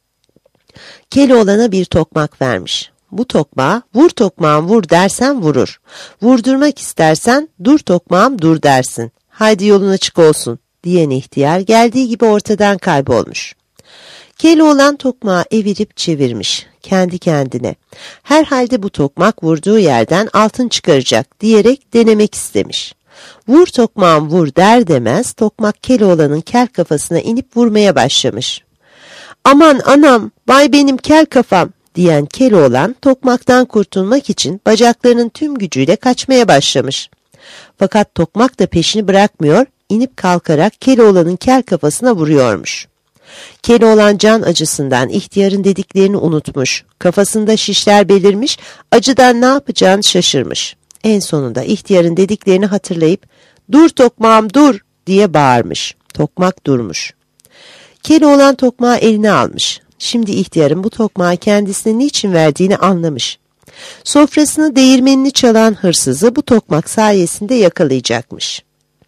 Keloğlan'a bir tokmak vermiş. Bu tokmağa "Vur tokmağım vur" dersen vurur. Vurdurmak istersen "Dur tokmağım dur" dersin. Haydi yolun açık olsun diyen ihtiyar geldiği gibi ortadan kaybolmuş. Keloğlan tokmağı evirip çevirmiş kendi kendine. Herhalde bu tokmak vurduğu yerden altın çıkaracak diyerek denemek istemiş. Vur tokmağım vur der demez tokmak Keloğlan'ın kel kafasına inip vurmaya başlamış. Aman anam, vay benim kel kafam diyen Keloğlan tokmaktan kurtulmak için bacaklarının tüm gücüyle kaçmaya başlamış. Fakat tokmak da peşini bırakmıyor, inip kalkarak Keloğlan'ın kel kafasına vuruyormuş. Keloğlan can acısından ihtiyarın dediklerini unutmuş, kafasında şişler belirmiş, acıdan ne yapacağını şaşırmış. En sonunda ihtiyarın dediklerini hatırlayıp "Dur tokmağım dur!" diye bağırmış. Tokmak durmuş. Keloğlan tokmağı eline almış. Şimdi ihtiyarın bu tokmağı kendisine niçin verdiğini anlamış. Sofrasını değirmenini çalan hırsızı bu tokmak sayesinde yakalayacakmış.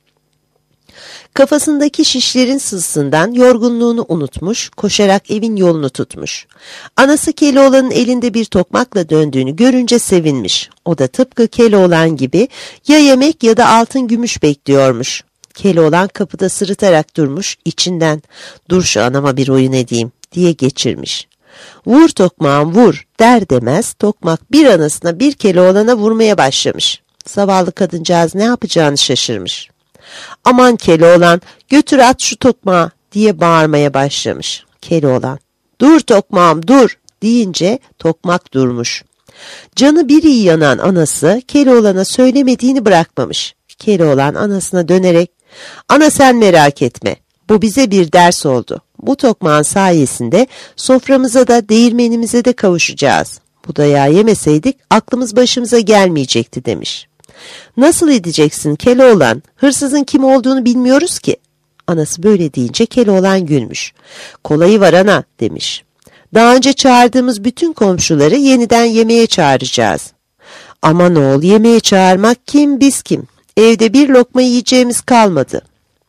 Kafasındaki şişlerin sızısından yorgunluğunu unutmuş, koşarak evin yolunu tutmuş. Anası Keloğlan'ın elinde bir tokmakla döndüğünü görünce sevinmiş. O da tıpkı Keloğlan gibi ya yemek ya da altın gümüş bekliyormuş. Keloğlan kapıda sırıtarak durmuş, içinden "Dur şu anama bir oyun edeyim" diye geçirmiş. Vur tokmağım vur der demez tokmak bir anasına bir Keloğlan'a vurmaya başlamış. Zavallı kadıncağız ne yapacağını şaşırmış. Aman Keloğlan götür at şu tokmağı diye bağırmaya başlamış. Keloğlan dur tokmağım dur deyince tokmak durmuş. Canı bir iyi yanan anası Keloğlan'a söylemediğini bırakmamış. Keloğlan anasına dönerek "Ana sen merak etme, bu bize bir ders oldu. Bu tokmağın sayesinde soframıza da değirmenimize de kavuşacağız. Bu dayağı yemeseydik aklımız başımıza gelmeyecekti" demiş. "Nasıl edeceksin Keloğlan? Hırsızın kim olduğunu bilmiyoruz ki." Anası böyle deyince Keloğlan gülmüş. "Kolayı var ana" demiş. "Daha önce çağırdığımız bütün komşuları yeniden yemeğe çağıracağız." "Aman oğul, yemeğe çağırmak kim biz kim? Evde bir lokma yiyeceğimiz kalmadı."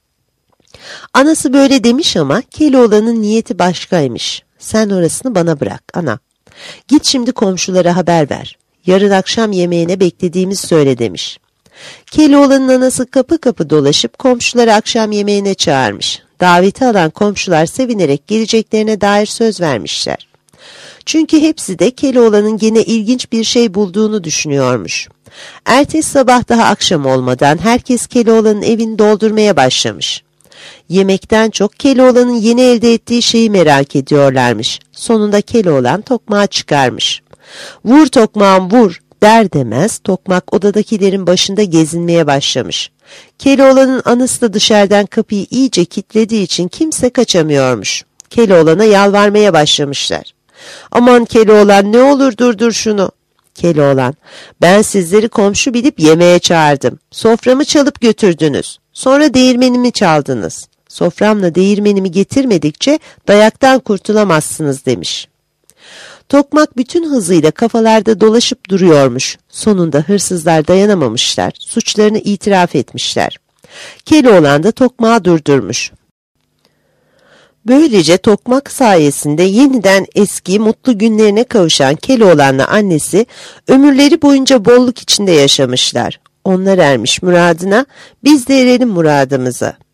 Anası böyle demiş ama Keloğlan'ın niyeti başkaymış. "Sen orasını bana bırak ana. Git şimdi komşulara haber ver. Yarın akşam yemeğine beklediğimiz söyle" demiş. Keloğlan'ın anası kapı kapı dolaşıp komşuları akşam yemeğine çağırmış. Daveti alan komşular sevinerek geleceklerine dair söz vermişler. Çünkü hepsi de Keloğlan'ın gene ilginç bir şey bulduğunu düşünüyormuş. Ertesi sabah daha akşam olmadan herkes Keloğlan'ın evini doldurmaya başlamış. Yemekten çok Keloğlan'ın yeni elde ettiği şeyi merak ediyorlarmış. Sonunda Keloğlan tokmağı çıkarmış. "Vur tokmağım vur" der demez tokmak odadakilerin başında gezinmeye başlamış. Keloğlan'ın anası da dışarıdan kapıyı iyice kilitlediği için kimse kaçamıyormuş. Keloğlan'a yalvarmaya başlamışlar. "Aman Keloğlan, ne olur durdur şunu." Keloğlan, "Ben sizleri komşu bilip yemeğe çağırdım. Soframı çalıp götürdünüz. Sonra değirmenimi çaldınız. Soframla değirmenimi getirmedikçe dayaktan kurtulamazsınız" demiş. Tokmak bütün hızıyla kafalarda dolaşıp duruyormuş. Sonunda hırsızlar dayanamamışlar, suçlarını itiraf etmişler. Keloğlan da tokmağı durdurmuş. Böylece tokmak sayesinde yeniden eski mutlu günlerine kavuşan Keloğlan'la annesi ömürleri boyunca bolluk içinde yaşamışlar. Onlar ermiş muradına, biz de erelim muradımıza.